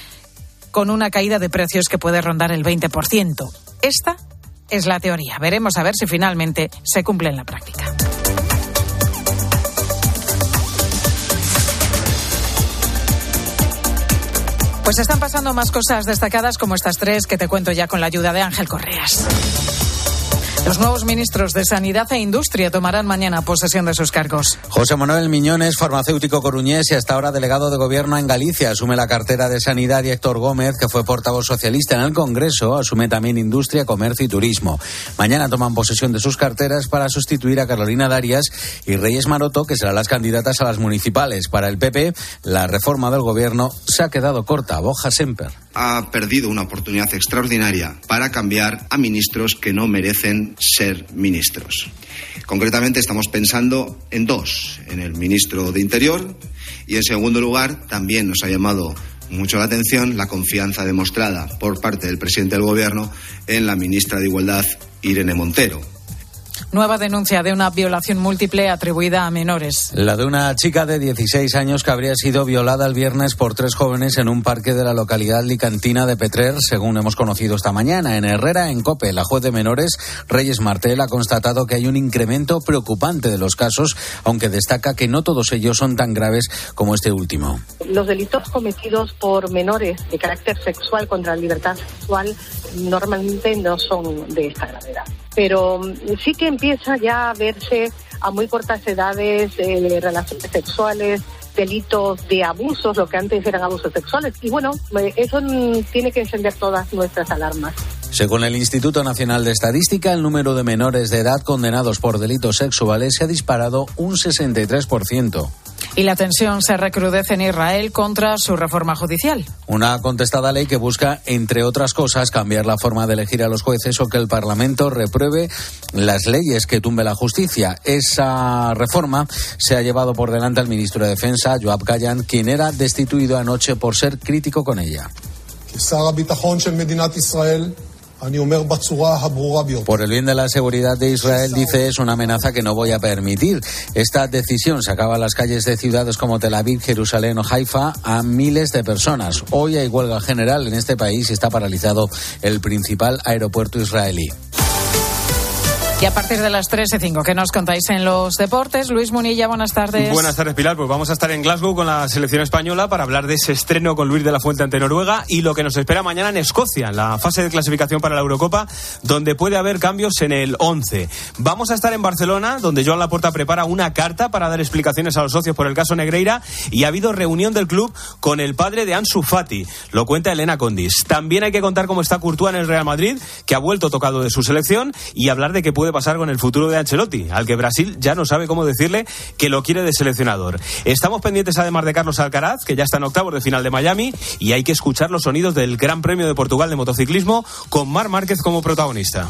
con una caída de precios que puede rondar el 20%. Esta es la teoría. Veremos a ver si finalmente se cumple en la práctica. Pues están pasando más cosas destacadas como estas 3 que te cuento ya con la ayuda de Ángel Correas. Los nuevos ministros de Sanidad e Industria tomarán mañana posesión de sus cargos. José Manuel Miñón es farmacéutico coruñés y hasta ahora delegado de Gobierno en Galicia. Asume la cartera de Sanidad, y Héctor Gómez, que fue portavoz socialista en el Congreso, asume también Industria, Comercio y Turismo. Mañana toman posesión de sus carteras para sustituir a Carolina Darias y Reyes Maroto, que serán las candidatas a las municipales. Para el PP, la reforma del Gobierno se ha quedado corta. Borja Semper. Ha perdido una oportunidad extraordinaria para cambiar a ministros que no merecen ser ministros. Concretamente estamos pensando en 2, en el ministro de Interior, y en segundo lugar también nos ha llamado mucho la atención la confianza demostrada por parte del presidente del Gobierno en la ministra de Igualdad, Irene Montero. Nueva denuncia de una violación múltiple atribuida a menores. La de una chica de 16 años que habría sido violada el viernes por 3 jóvenes en un parque de la localidad alicantina de Petrer, según hemos conocido esta mañana. En Herrera, en COPE, la juez de menores, Reyes Martel, ha constatado que hay un incremento preocupante de los casos, aunque destaca que no todos ellos son tan graves como este último. Los delitos cometidos por menores de carácter sexual contra la libertad sexual normalmente no son de esta gravedad. Pero sí que empieza ya a verse a muy cortas edades relaciones sexuales delitos de abusos, lo que antes eran abusos sexuales. Y bueno, eso tiene que encender todas nuestras alarmas. Según el Instituto Nacional de Estadística, el número de menores de edad condenados por delitos sexuales se ha disparado un 63%. Y la tensión se recrudece en Israel contra su reforma judicial. Una contestada ley que busca, entre otras cosas, cambiar la forma de elegir a los jueces o que el Parlamento repruebe las leyes que tumbe la justicia. Esa reforma se ha llevado por delante al ministro de Defensa, Yoav Gallant, quien era destituido anoche por ser crítico con ella. Por el bien de la seguridad de Israel, dice, es una amenaza que no voy a permitir. Esta decisión sacaba a las calles de ciudades como Tel Aviv, Jerusalén o Haifa a miles de personas. Hoy hay huelga general en este país y está paralizado el principal aeropuerto israelí. Y a partir de las 3:05, ¿qué nos contáis en los deportes? Luis Munilla, buenas tardes. Buenas tardes, Pilar. Pues vamos a estar en Glasgow con la selección española para hablar de ese estreno con Luis de la Fuente ante Noruega y lo que nos espera mañana en Escocia, en la fase de clasificación para la Eurocopa, donde puede haber cambios en el 11. Vamos a estar en Barcelona, donde Joan Laporta prepara una carta para dar explicaciones a los socios por el caso Negreira, y ha habido reunión del club con el padre de Ansu Fati. Lo cuenta Elena Condis. También hay que contar cómo está Courtois en el Real Madrid, que ha vuelto tocado de su selección, y hablar de qué puede pasar con el futuro de Ancelotti, al que Brasil ya no sabe cómo decirle que lo quiere de seleccionador. Estamos pendientes además de Carlos Alcaraz, que ya está en octavos de final de Miami, y hay que escuchar los sonidos del Gran Premio de Portugal de motociclismo con Marc Márquez como protagonista.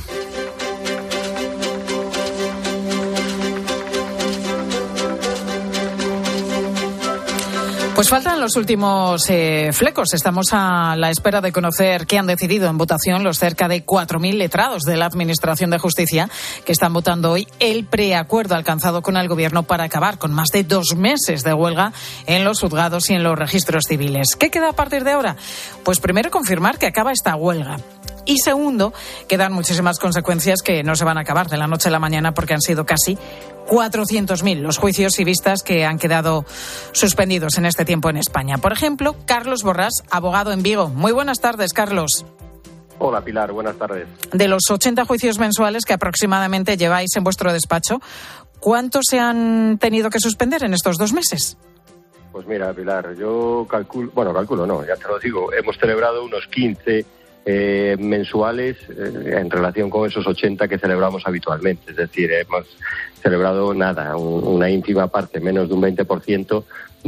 Pues faltan los últimos flecos. Estamos a la espera de conocer qué han decidido en votación los cerca de 4.000 letrados de la Administración de Justicia que están votando hoy el preacuerdo alcanzado con el Gobierno para acabar con más de 2 meses de huelga en los juzgados y en los registros civiles. ¿Qué queda a partir de ahora? Pues primero confirmar que acaba esta huelga. Y segundo, quedan muchísimas consecuencias que no se van a acabar de la noche a la mañana porque han sido casi 400.000 los juicios y vistas que han quedado suspendidos en este tiempo en España. Por ejemplo, Carlos Borrás, abogado en Vigo. Muy buenas tardes, Carlos. Hola, Pilar, buenas tardes. De los 80 juicios mensuales que aproximadamente lleváis en vuestro despacho, ¿cuántos se han tenido que suspender en estos 2 meses? Pues mira, Pilar, yo calculo no, ya te lo digo, hemos celebrado unos 15 mensuales en relación con esos 80 que celebramos habitualmente. Es decir, hemos celebrado una ínfima parte, menos de un 20%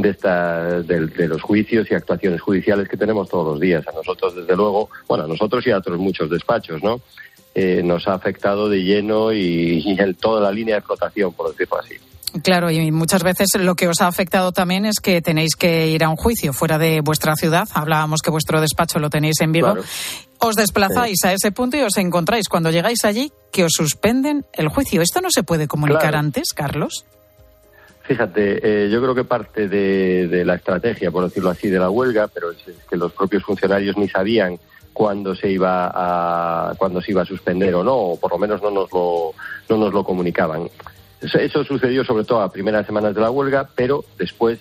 de los juicios y actuaciones judiciales que tenemos todos los días. A nosotros, desde luego, a nosotros y a otros muchos despachos, ¿no? Nos ha afectado de lleno y en toda la línea de explotación, por decirlo así. Claro, y muchas veces lo que os ha afectado también es que tenéis que ir a un juicio fuera de vuestra ciudad. Hablábamos que vuestro despacho lo tenéis en Vigo. Claro. Os desplazáis a ese punto y os encontráis, cuando llegáis allí, que os suspenden el juicio. ¿Esto no se puede comunicar antes, Carlos? Fíjate, yo creo que parte de la estrategia, por decirlo así, de la huelga, pero es que los propios funcionarios ni sabían cuándo se iba a suspender o no, o por lo menos no nos lo comunicaban. Eso sucedió sobre todo a primeras semanas de la huelga, pero después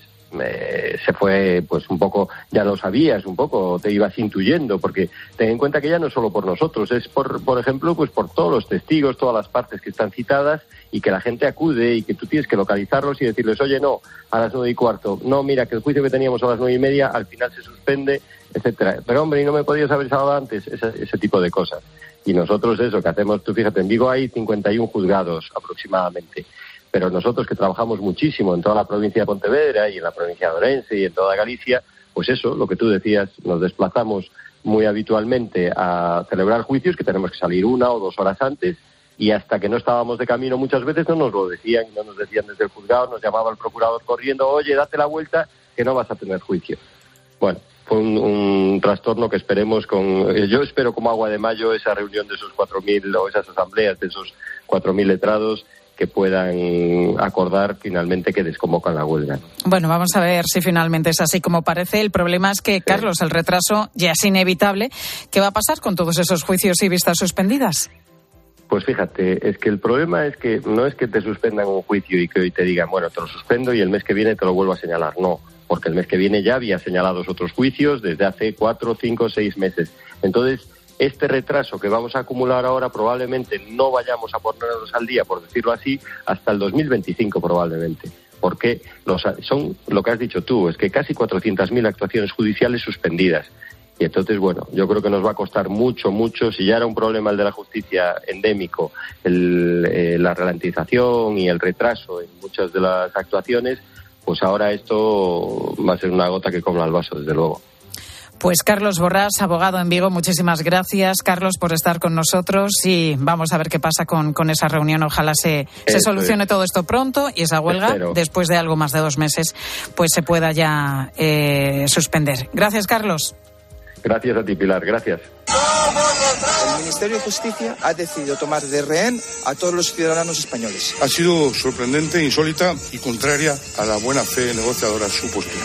se fue, pues un poco, ya lo sabías un poco, te ibas intuyendo, porque ten en cuenta que ya no es solo por nosotros, es por ejemplo, pues por todos los testigos, todas las partes que están citadas y que la gente acude y que tú tienes que localizarlos y decirles, oye, no, a las 9:15, no, mira, que el juicio que teníamos a las 9:30 al final se suspende, etcétera. Pero hombre, ¿y no me podías haber avisado antes? Ese tipo de cosas. Y nosotros eso que hacemos, tú fíjate, en Vigo hay 51 juzgados aproximadamente, pero nosotros que trabajamos muchísimo en toda la provincia de Pontevedra y en la provincia de Orense y en toda Galicia, pues eso, lo que tú decías, nos desplazamos muy habitualmente a celebrar juicios que tenemos que salir 1 o 2 horas antes, y hasta que no estábamos de camino muchas veces no nos lo decían, no nos decían desde el juzgado, nos llamaba el procurador corriendo, oye, date la vuelta que no vas a tener juicio. Bueno, fue un trastorno que esperemos yo espero como agua de mayo esa reunión de esos 4.000 o esas asambleas de esos 4.000 letrados que puedan acordar finalmente que desconvocan la huelga. Bueno, vamos a ver si finalmente es así como parece. El problema es que, Carlos, el retraso ya es inevitable. ¿Qué va a pasar con todos esos juicios y vistas suspendidas? Pues fíjate, es que el problema es que no es que te suspendan un juicio y que hoy te digan, bueno, te lo suspendo y el mes que viene te lo vuelvo a señalar. No, porque el mes que viene ya había señalado otros juicios desde hace 4, 5, 6 meses. Entonces, este retraso que vamos a acumular ahora probablemente no vayamos a ponernos al día, por decirlo así, hasta el 2025 probablemente. porque son lo que has dicho tú, es que casi 400.000 actuaciones judiciales suspendidas. Y entonces, bueno, yo creo que nos va a costar mucho, si ya era un problema el de la justicia endémico, la ralentización y el retraso en muchas de las actuaciones, pues ahora esto va a ser una gota que colma el vaso, desde luego. Pues Carlos Borrás, abogado en Vigo, muchísimas gracias, Carlos, por estar con nosotros y vamos a ver qué pasa con esa reunión. Ojalá se solucione todo esto pronto y esa huelga, después de algo más de 2 meses, pues se pueda ya suspender. Gracias, Carlos. Gracias a ti, Pilar, gracias. El Ministerio de Justicia ha decidido tomar de rehén a todos los ciudadanos españoles. Ha sido sorprendente, insólita y contraria a la buena fe negociadora su postura.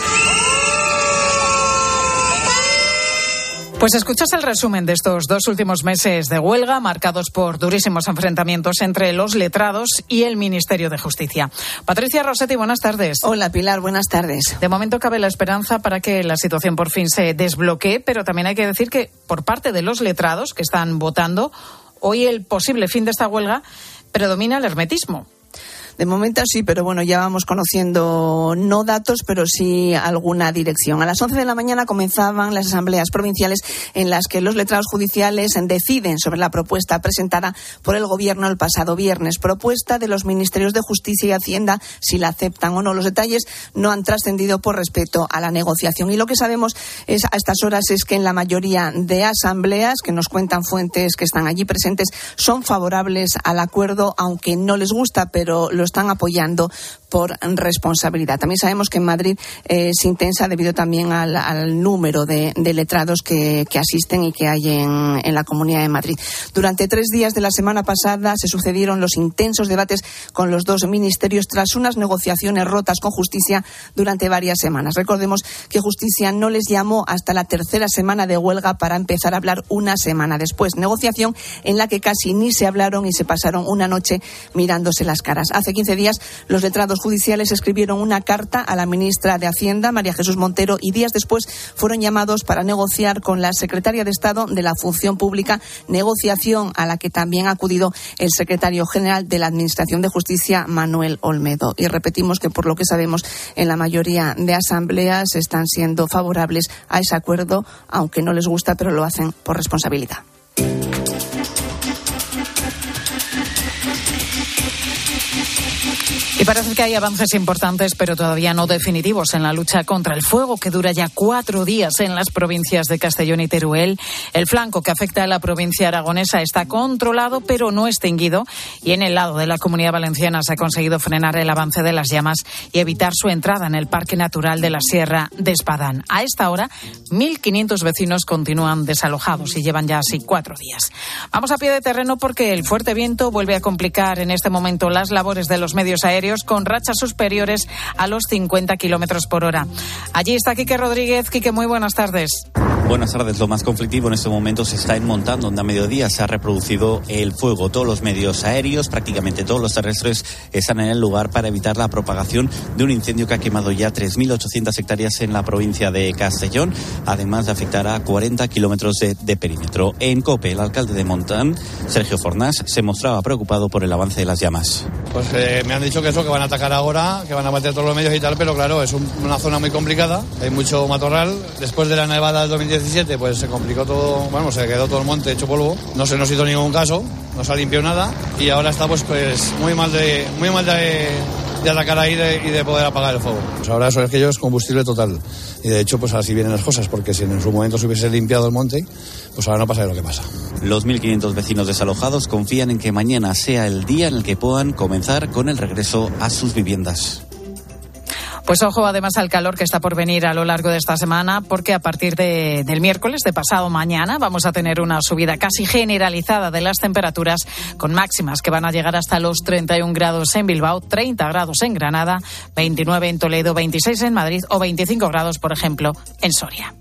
Pues escuchas el resumen de estos 2 últimos meses de huelga, marcados por durísimos enfrentamientos entre los letrados y el Ministerio de Justicia. Patricia Rossetti, buenas tardes. Hola, Pilar, buenas tardes. De momento cabe la esperanza para que la situación por fin se desbloquee, pero también hay que decir que por parte de los letrados que están votando, hoy el posible fin de esta huelga predomina el hermetismo. De momento sí, pero bueno, ya vamos conociendo no datos, pero sí alguna dirección. A las 11 de la mañana comenzaban las asambleas provinciales en las que los letrados judiciales deciden sobre la propuesta presentada por el Gobierno el pasado viernes. Propuesta de los Ministerios de Justicia y Hacienda, si la aceptan o no. Los detalles no han trascendido por respeto a la negociación. Y lo que sabemos a estas horas es que en la mayoría de asambleas, que nos cuentan fuentes que están allí presentes, son favorables al acuerdo, aunque no les gusta, pero lo están apoyando por responsabilidad. También sabemos que en Madrid es intensa debido también al número de letrados que asisten y que hay en la Comunidad de Madrid. Durante 3 días de la semana pasada se sucedieron los intensos debates con los 2 ministerios tras unas negociaciones rotas con Justicia durante varias semanas. Recordemos que Justicia no les llamó hasta la 3ª semana de huelga para empezar a hablar una semana después. Negociación en la que casi ni se hablaron y se pasaron una noche mirándose las caras. Hace 15 días los letrados judiciales escribieron una carta a la ministra de Hacienda, María Jesús Montero, y días después fueron llamados para negociar con la secretaria de Estado de la Función Pública, negociación a la que también ha acudido el secretario general de la Administración de Justicia, Manuel Olmedo. Y repetimos que, por lo que sabemos, en la mayoría de asambleas están siendo favorables a ese acuerdo, aunque no les gusta, pero lo hacen por responsabilidad. Y parece que hay avances importantes, pero todavía no definitivos, en la lucha contra el fuego, que dura ya 4 días en las provincias de Castellón y Teruel. El flanco que afecta a la provincia aragonesa está controlado, pero no extinguido. Y en el lado de la Comunidad Valenciana se ha conseguido frenar el avance de las llamas y evitar su entrada en el Parque Natural de la Sierra de Espadán. A esta hora, 1.500 vecinos continúan desalojados y llevan ya así 4 días. Vamos a pie de terreno porque el fuerte viento vuelve a complicar en este momento las labores de los medios aéreos, con rachas superiores a los 50 kilómetros por hora. Allí está Quique Rodríguez. Quique, muy buenas tardes. Buenas tardes. Lo más conflictivo en este momento se está en Montán, donde a mediodía se ha reproducido el fuego. Todos los medios aéreos, prácticamente todos los terrestres, están en el lugar para evitar la propagación de un incendio que ha quemado ya 3.800 hectáreas en la provincia de Castellón, además de afectar a 40 kilómetros de perímetro. En COPE, el alcalde de Montán, Sergio Fornás, se mostraba preocupado por el avance de las llamas. Pues me han dicho que van a atacar ahora, que van a bater todos los medios y tal, pero claro, es una zona muy complicada, hay mucho matorral. Después de la nevada del 2017, pues se complicó todo, bueno, se quedó todo el monte hecho polvo, no se nos hizo ningún caso, no se ha limpiado nada y ahora está pues muy mal de atacar ahí y de poder apagar el fuego. Pues ahora eso es que es combustible total y de hecho pues así vienen las cosas, porque si en su momento se hubiese limpiado el monte, pues ahora no pasa lo que pasa. Los 1.500 vecinos desalojados confían en que mañana sea el día en el que puedan comenzar con el regreso a sus viviendas. Pues ojo además al calor que está por venir a lo largo de esta semana, porque a partir del miércoles, de pasado mañana, vamos a tener una subida casi generalizada de las temperaturas, con máximas que van a llegar hasta los 31 grados en Bilbao, 30 grados en Granada, 29 en Toledo, 26 en Madrid o 25 grados, por ejemplo, en Soria.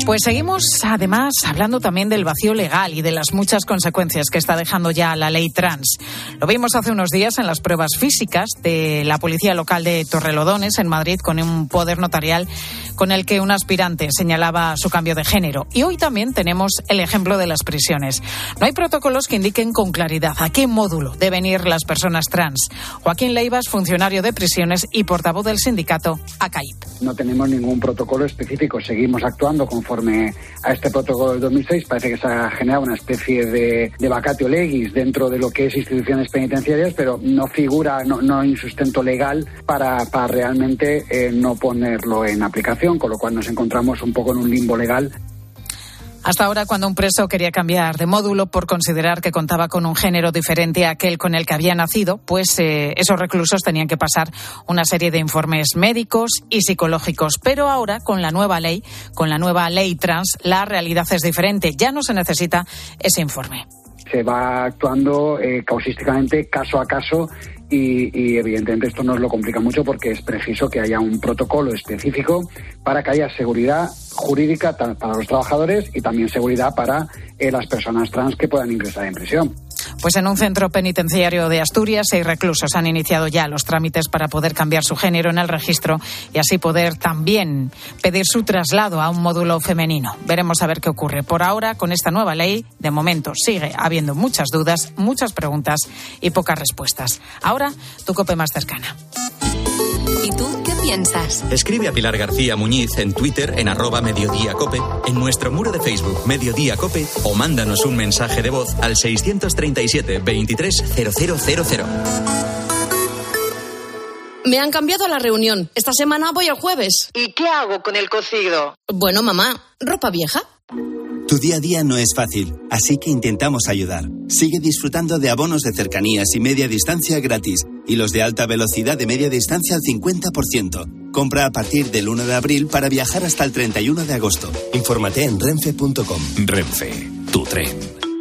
Pues seguimos, además, hablando también del vacío legal y de las muchas consecuencias que está dejando ya la ley trans. Lo vimos hace unos días en las pruebas físicas de la Policía Local de Torrelodones, en Madrid, con un poder notarial con el que un aspirante señalaba su cambio de género. Y hoy también tenemos el ejemplo de las prisiones. No hay protocolos que indiquen con claridad a qué módulo deben ir las personas trans. Joaquín Leivas, funcionario de prisiones y portavoz del sindicato ACAIP. No tenemos ningún protocolo específico, seguimos actuando conforme a este protocolo del 2006. Parece que se ha generado una especie de vacatio legis dentro de lo que es instituciones penitenciarias, pero no figura, no hay un sustento legal para realmente no ponerlo en aplicación, con lo cual nos encontramos un poco en un limbo legal. Hasta ahora, cuando un preso quería cambiar de módulo por considerar que contaba con un género diferente a aquel con el que había nacido, pues esos reclusos tenían que pasar una serie de informes médicos y psicológicos. Pero ahora, con la nueva ley trans, la realidad es diferente. Ya no se necesita ese informe. Se va actuando causísticamente, caso a caso, y evidentemente esto nos lo complica mucho porque es preciso que haya un protocolo específico para que haya seguridad jurídica para los trabajadores y también seguridad para las personas trans que puedan ingresar en prisión. Pues en un centro penitenciario de Asturias, 6 reclusos han iniciado ya los trámites para poder cambiar su género en el registro y así poder también pedir su traslado a un módulo femenino. Veremos a ver qué ocurre. Por ahora, con esta nueva ley, de momento sigue habiendo muchas dudas, muchas preguntas y pocas respuestas. Ahora, tu COPE más cercana. ¿Y tú qué piensas? Escribe a Pilar García Muñiz en Twitter en @mediodíacope, en nuestro muro de Facebook Mediodía Cope, o mándanos un mensaje de voz al 637 23 0000. Me han cambiado a la reunión. Esta semana voy el jueves. ¿Y qué hago con el cocido? Bueno, mamá, ropa vieja. Tu día a día no es fácil, así que intentamos ayudar. Sigue disfrutando de abonos de cercanías y media distancia gratis y los de alta velocidad de media distancia al 50%. Compra a partir del 1 de abril para viajar hasta el 31 de agosto. Infórmate en renfe.com. Renfe, tu tren.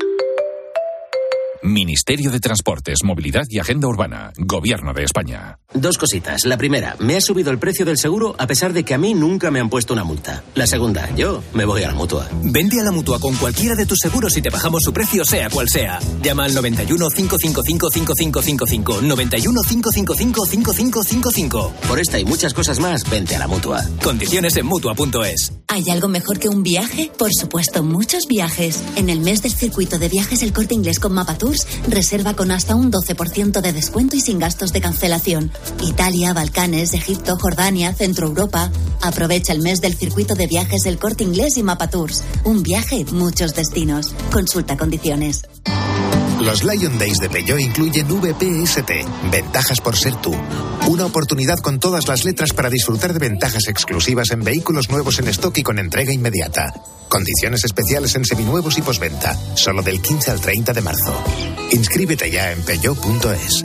Ministerio de Transportes, Movilidad y Agenda Urbana. Gobierno de España. 2 cositas. La primera, me ha subido el precio del seguro a pesar de que a mí nunca me han puesto una multa. La segunda, yo me voy a la Mutua. Vente a la Mutua con cualquiera de tus seguros y te bajamos su precio sea cual sea. Llama al 91 555 5555. 91 555 5555. Por esta y muchas cosas más, vente a la Mutua. Condiciones en Mutua.es. ¿Hay algo mejor que un viaje? Por supuesto, muchos viajes. En el mes del circuito de viajes El Corte Inglés con Mapatours, reserva con hasta un 12% de descuento y sin gastos de cancelación. Italia, Balcanes, Egipto, Jordania, Centro Europa. Aprovecha el mes del circuito de viajes El Corte Inglés y Mapatours. Un viaje, muchos destinos. Consulta condiciones. Los Lion Days de Peugeot incluyen VPST, ventajas por ser tú. Una oportunidad con todas las letras para disfrutar de ventajas exclusivas en vehículos nuevos en stock y con entrega inmediata. Condiciones especiales en seminuevos y postventa, solo del 15 al 30 de marzo. Inscríbete ya en peugeot.es.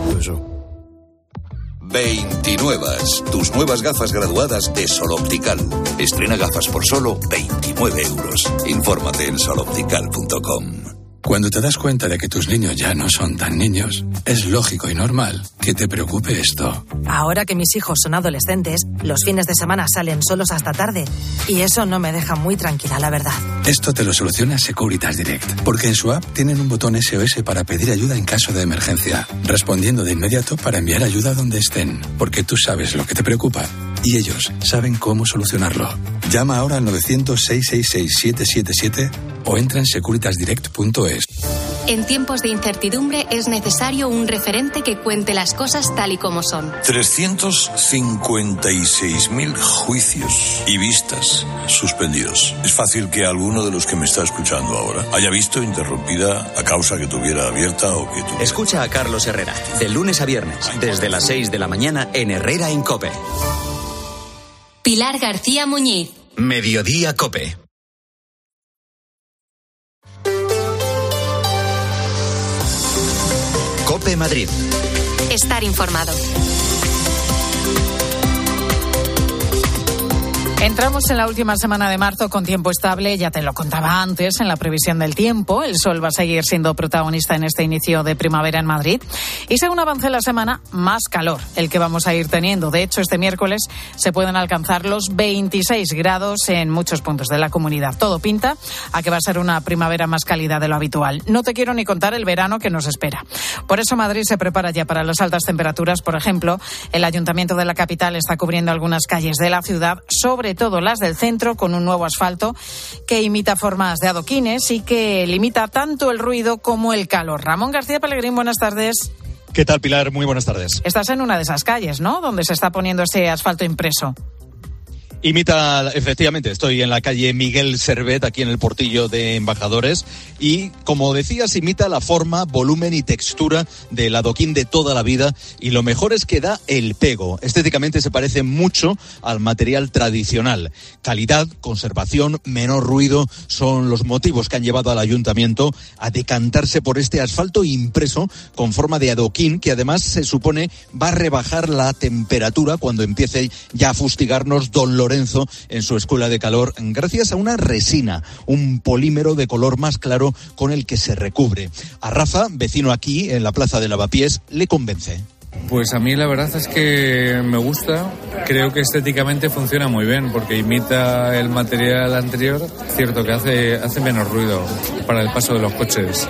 29. Tus nuevas gafas graduadas de Sol Optical. Estrena gafas por solo 29 euros. Infórmate en soloptical.com. Cuando te das cuenta de que tus niños ya no son tan niños, es lógico y normal que te preocupe esto. Ahora que mis hijos son adolescentes, los fines de semana salen solos hasta tarde y eso no me deja muy tranquila, la verdad. Esto te lo soluciona Securitas Direct, porque en su app tienen un botón SOS para pedir ayuda en caso de emergencia, respondiendo de inmediato para enviar ayuda donde estén, porque tú sabes lo que te preocupa y ellos saben cómo solucionarlo. Llama ahora al 900-666-777 o entra en securitasdirect.es. En tiempos de incertidumbre es necesario un referente que cuente las cosas tal y como son. 356.000 juicios y vistas suspendidos. Es fácil que alguno de los que me está escuchando ahora haya visto interrumpida la causa que tuviera abierta o que tuviera... Escucha a Carlos Herrera, de lunes a viernes, desde las 6 de la mañana en Herrera en COPE. Pilar García Muñiz. Mediodía COPE. COPE Madrid. Estar informado. Entramos en la última semana de marzo con tiempo estable, ya te lo contaba antes en la previsión del tiempo. El sol va a seguir siendo protagonista en este inicio de primavera en Madrid. Y según avance la semana, más calor el que vamos a ir teniendo. De hecho, este miércoles se pueden alcanzar los 26 grados en muchos puntos de la comunidad. Todo pinta a que va a ser una primavera más cálida de lo habitual. No te quiero ni contar el verano que nos espera. Por eso Madrid se prepara ya para las altas temperaturas. Por ejemplo, el Ayuntamiento de la capital está cubriendo algunas calles de la ciudad, sobre todo las del centro, con un nuevo asfalto que imita formas de adoquines y que limita tanto el ruido como el calor. Ramón García Pellegrín, buenas tardes. ¿Qué tal, Pilar? Muy buenas tardes. Estás en una de esas calles, ¿no?, donde se está poniendo ese asfalto impreso. Imita, efectivamente, estoy en la calle Miguel Servet, aquí en el Portillo de Embajadores, y como decías, imita la forma, volumen y textura del adoquín de toda la vida, y lo mejor es que da el pego. Estéticamente se parece mucho al material tradicional. Calidad, conservación, menor ruido son los motivos que han llevado al ayuntamiento a decantarse por este asfalto impreso con forma de adoquín, que además se supone va a rebajar la temperatura cuando empiece ya a fustigarnos don Lorenzo en su escuela de calor, gracias a una resina, un polímero de color más claro con el que se recubre. A Rafa, vecino aquí en la plaza de Lavapiés, le convence. Pues a mí la verdad es que me gusta, creo que estéticamente funciona muy bien porque imita el material anterior, cierto que hace menos ruido para el paso de los coches.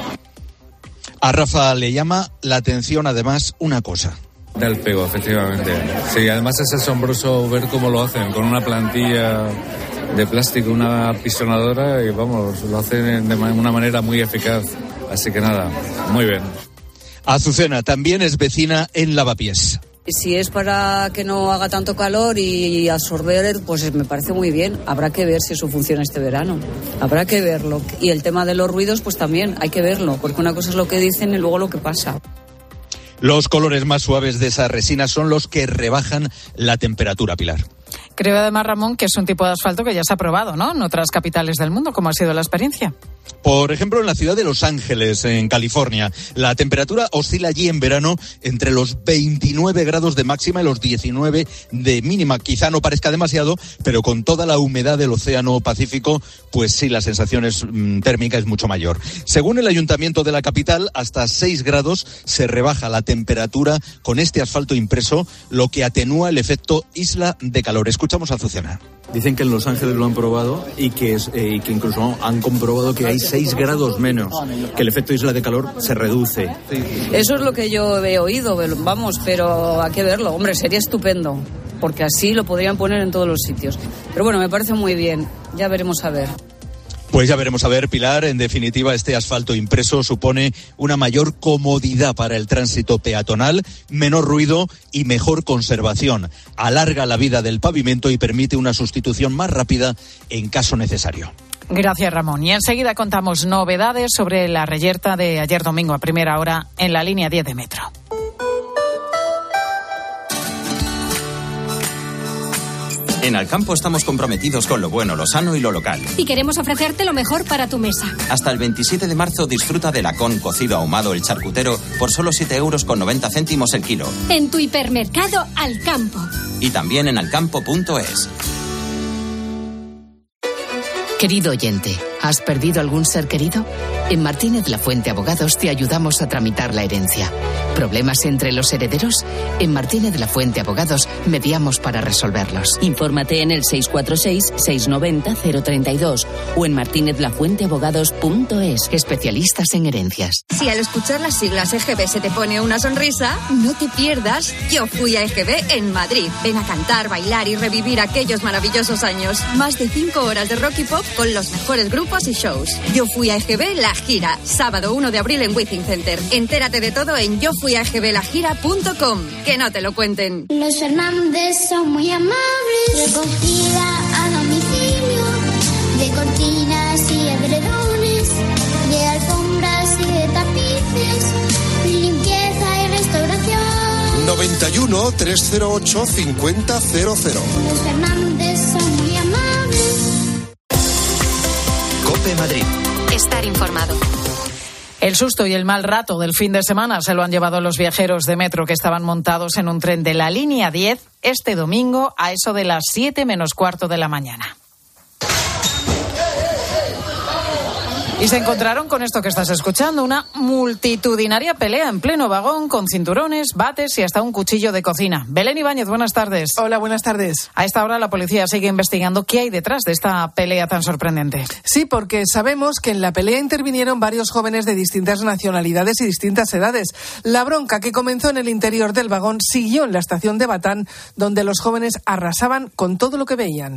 A Rafa le llama la atención además una cosa. Da el pego, efectivamente. Sí, además es asombroso ver cómo lo hacen, con una plantilla de plástico, una pisonadora, y vamos, lo hacen de una manera muy eficaz. Así que nada, muy bien. Azucena también es vecina en Lavapiés. Si es para que no haga tanto calor y absorber, pues me parece muy bien. Habrá que ver si eso funciona este verano. Habrá que verlo. Y el tema de los ruidos, pues también hay que verlo, porque una cosa es lo que dicen y luego lo que pasa. Los colores más suaves de esa resina son los que rebajan la temperatura, Pilar. Creo además, Ramón, que es un tipo de asfalto que ya se ha probado, ¿no?, en otras capitales del mundo. ¿Cómo ha sido la experiencia? Por ejemplo, en la ciudad de Los Ángeles, en California, la temperatura oscila allí en verano entre los 29 grados de máxima y los 19 de mínima. Quizá no parezca demasiado, pero con toda la humedad del Océano Pacífico, pues sí, la sensación térmica es mucho mayor. Según el Ayuntamiento de la capital, hasta 6 grados se rebaja la temperatura con este asfalto impreso, lo que atenúa el efecto isla de calor. Escuchamos a Azucena. Dicen que en Los Ángeles lo han probado y que incluso han comprobado que hay 6 grados menos, que el efecto isla de calor se reduce. Eso es lo que yo he oído, vamos, pero hay que verlo. Hombre, sería estupendo, porque así lo podrían poner en todos los sitios. Pero bueno, me parece muy bien, ya veremos a ver. Pues ya veremos a ver, Pilar. En definitiva, este asfalto impreso supone una mayor comodidad para el tránsito peatonal, menor ruido y mejor conservación. Alarga la vida del pavimento y permite una sustitución más rápida en caso necesario. Gracias, Ramón. Y enseguida contamos novedades sobre la reyerta de ayer domingo a primera hora en la línea 10 de metro. En Alcampo estamos comprometidos con lo bueno, lo sano y lo local. Y queremos ofrecerte lo mejor para tu mesa. Hasta el 27 de marzo disfruta de lacón cocido ahumado El Charcutero por solo 7,90 € el kilo. En tu hipermercado Alcampo. Y también en alcampo.es. Querido oyente, ¿has perdido algún ser querido? En Martínez Lafuente Abogados te ayudamos a tramitar la herencia. ¿Problemas entre los herederos? En Martínez Lafuente Abogados mediamos para resolverlos. Infórmate en el 646-690-032 o en martinezlafuenteabogados.es. Especialistas en herencias. Si al escuchar las siglas EGB se te pone una sonrisa, no te pierdas Yo Fui a EGB en Madrid. Ven a cantar, bailar y revivir aquellos maravillosos años. Más de 5 horas de rock y pop con los mejores grupos y shows. Yo Fui a EGB La Gira. Sábado 1 de abril en Withing Center. Entérate de todo en yofuiaegblagira.com. Que no te lo cuenten. Los Fernández son muy amables. Recogida a domicilio de cortinas y edredones, de alfombras y de tapices, limpieza y restauración. 91 308 5000. Los Fernández son muy amables. COPE Madrid. Estar informado. El susto y el mal rato del fin de semana se lo han llevado los viajeros de metro que estaban montados en un tren de la línea 10 este domingo a eso de las 7 menos cuarto de la mañana. Y se encontraron con esto que estás escuchando, una multitudinaria pelea en pleno vagón con cinturones, bates y hasta un cuchillo de cocina. Belén Ibáñez, buenas tardes. Hola, buenas tardes. A esta hora la policía sigue investigando qué hay detrás de esta pelea tan sorprendente. Sí, porque sabemos que en la pelea intervinieron varios jóvenes de distintas nacionalidades y distintas edades. La bronca que comenzó en el interior del vagón siguió en la estación de Batán, donde los jóvenes arrasaban con todo lo que veían.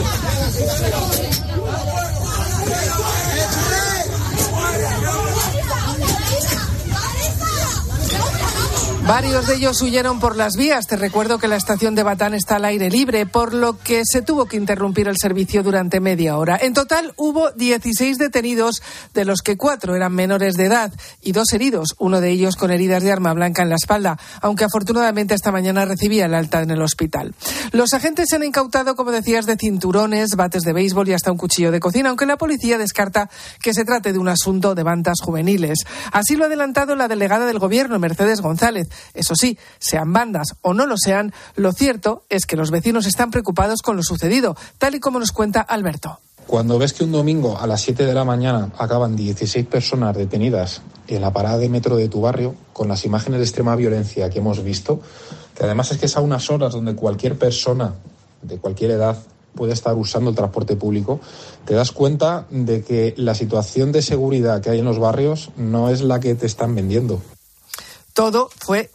Varios de ellos huyeron por las vías. Te recuerdo que la estación de Batán está al aire libre, por lo que se tuvo que interrumpir el servicio durante media hora. En total hubo 16 detenidos, de los que 4 eran menores de edad y 2 heridos, uno de ellos con heridas de arma blanca en la espalda, aunque afortunadamente esta mañana recibía el alta en el hospital. Los agentes se han incautado, como decías, de cinturones, bates de béisbol y hasta un cuchillo de cocina, aunque la policía descarta que se trate de un asunto de bandas juveniles. Así lo ha adelantado la delegada del Gobierno, Mercedes González. Eso sí, sean bandas o no lo sean, lo cierto es que los vecinos están preocupados con lo sucedido, tal y como nos cuenta Alberto. Cuando ves que un domingo a las 7 de la mañana acaban 16 personas detenidas en la parada de metro de tu barrio, con las imágenes de extrema violencia que hemos visto, que además es que es a unas horas donde cualquier persona de cualquier edad puede estar usando el transporte público, te das cuenta de que la situación de seguridad que hay en los barrios no es la que te están vendiendo. Todo fue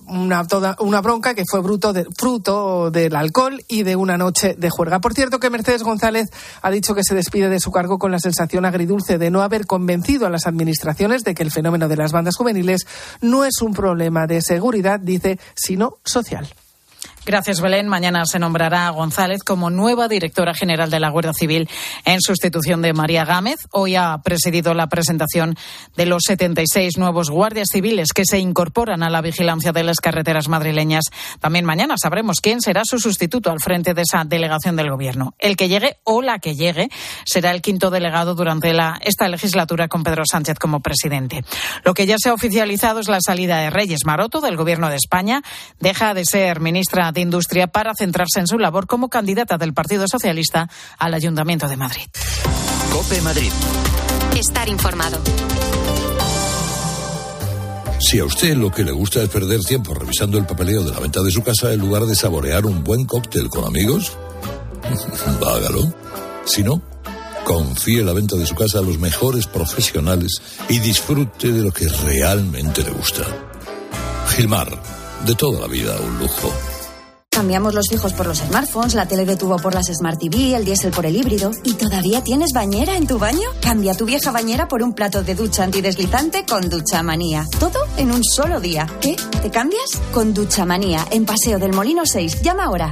una bronca que fue fruto del alcohol y de una noche de juerga. Por cierto, que Mercedes González ha dicho que se despide de su cargo con la sensación agridulce de no haber convencido a las administraciones de que el fenómeno de las bandas juveniles no es un problema de seguridad, dice, sino social. Gracias, Belén. Mañana se nombrará a González como nueva directora general de la Guardia Civil en sustitución de María Gámez. Hoy ha presidido la presentación de los 76 nuevos guardias civiles que se incorporan a la vigilancia de las carreteras madrileñas. También mañana sabremos quién será su sustituto al frente de esa delegación del Gobierno. El que llegue o la que llegue será el quinto delegado durante esta legislatura con Pedro Sánchez como presidente. Lo que ya se ha oficializado es la salida de Reyes Maroto del Gobierno de España. Deja de ser ministra de Industria para centrarse en su labor como candidata del Partido Socialista al Ayuntamiento de Madrid. COPE Madrid. Estar informado. Si a usted lo que le gusta es perder tiempo revisando el papeleo de la venta de su casa en lugar de saborear un buen cóctel con amigos, hágalo. Si no, confíe la venta de su casa a los mejores profesionales y disfrute de lo que realmente le gusta. Gilmar, de toda la vida un lujo. Cambiamos los fijos por los smartphones, la tele de tubo por las Smart TV, el diésel por el híbrido. ¿Y todavía tienes bañera en tu baño? Cambia tu vieja bañera por un plato de ducha antideslizante con Duchamanía. Todo en un solo día. ¿Qué? ¿Te cambias? Con Duchamanía, en Paseo del Molino 6. Llama ahora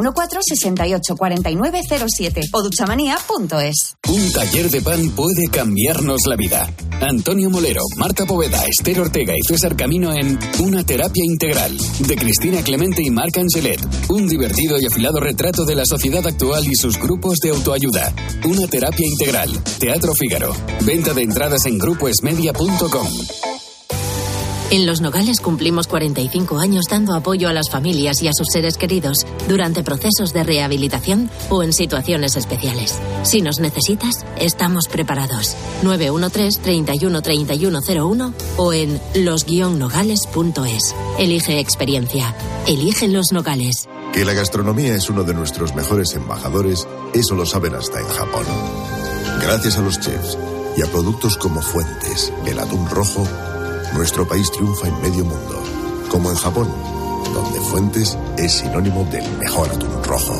914-684907 o duchamanía.es. Un taller de pan puede cambiarnos la vida. Antonio Molero, Marta Poveda, Esther Ortega y César Camino en Una terapia integral, de Cristina Clemente y Marc Angelet. Un divertido y afilado retrato de la sociedad actual y sus grupos de autoayuda. Una terapia integral. Teatro Fígaro. Venta de entradas en grupoesmedia.com. En Los Nogales cumplimos 45 años dando apoyo a las familias y a sus seres queridos durante procesos de rehabilitación o en situaciones especiales. Si nos necesitas, estamos preparados. 913 31 3101 o en los-nogales.es. Elige experiencia. Elige Los Nogales. Que la gastronomía es uno de nuestros mejores embajadores, eso lo saben hasta en Japón. Gracias a los chefs y a productos como Fuentes, el atún rojo, nuestro país triunfa en medio mundo, como en Japón, donde Fuentes es sinónimo del mejor atún rojo.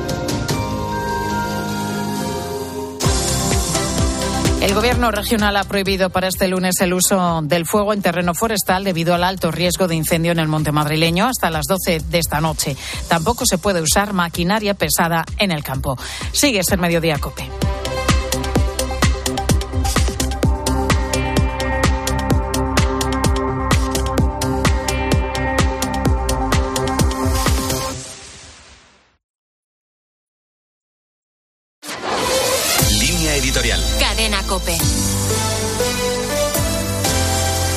El Gobierno regional ha prohibido para este lunes el uso del fuego en terreno forestal debido al alto riesgo de incendio en el monte madrileño hasta las 12 de esta noche. Tampoco se puede usar maquinaria pesada en el campo. Sigues en Mediodía COPE. Editorial. Cadena COPE.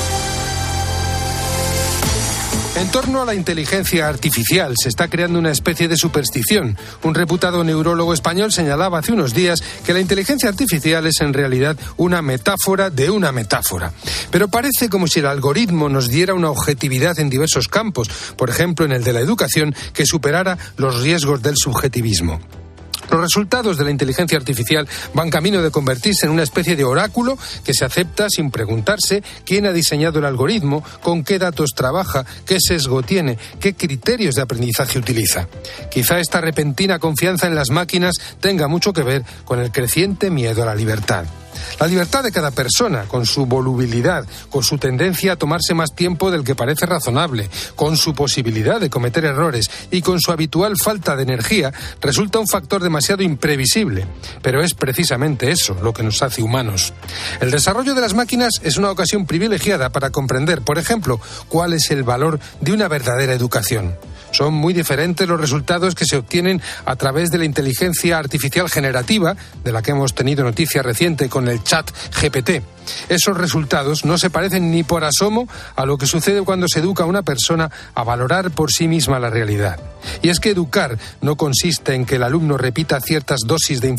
En torno a la inteligencia artificial se está creando una especie de superstición. Un reputado neurólogo español señalaba hace unos días que la inteligencia artificial es en realidad una metáfora de una metáfora. Pero parece como si el algoritmo nos diera una objetividad en diversos campos, por ejemplo en el de la educación, que superara los riesgos del subjetivismo. Los resultados de la inteligencia artificial van camino de convertirse en una especie de oráculo que se acepta sin preguntarse quién ha diseñado el algoritmo, con qué datos trabaja, qué sesgo tiene, qué criterios de aprendizaje utiliza. Quizá esta repentina confianza en las máquinas tenga mucho que ver con el creciente miedo a la libertad. La libertad de cada persona, con su volubilidad, con su tendencia a tomarse más tiempo del que parece razonable, con su posibilidad de cometer errores y con su habitual falta de energía, resulta un factor demasiado imprevisible. Pero es precisamente eso lo que nos hace humanos. El desarrollo de las máquinas es una ocasión privilegiada para comprender, por ejemplo, cuál es el valor de una verdadera educación. Son muy diferentes los resultados que se obtienen a través de la inteligencia artificial generativa, de la que hemos tenido noticia reciente con el chat GPT. Esos resultados no se parecen ni por asomo a lo que sucede cuando se educa a una persona a valorar por sí misma la realidad. Y es que educar no consiste en que el alumno repita ciertas dosis de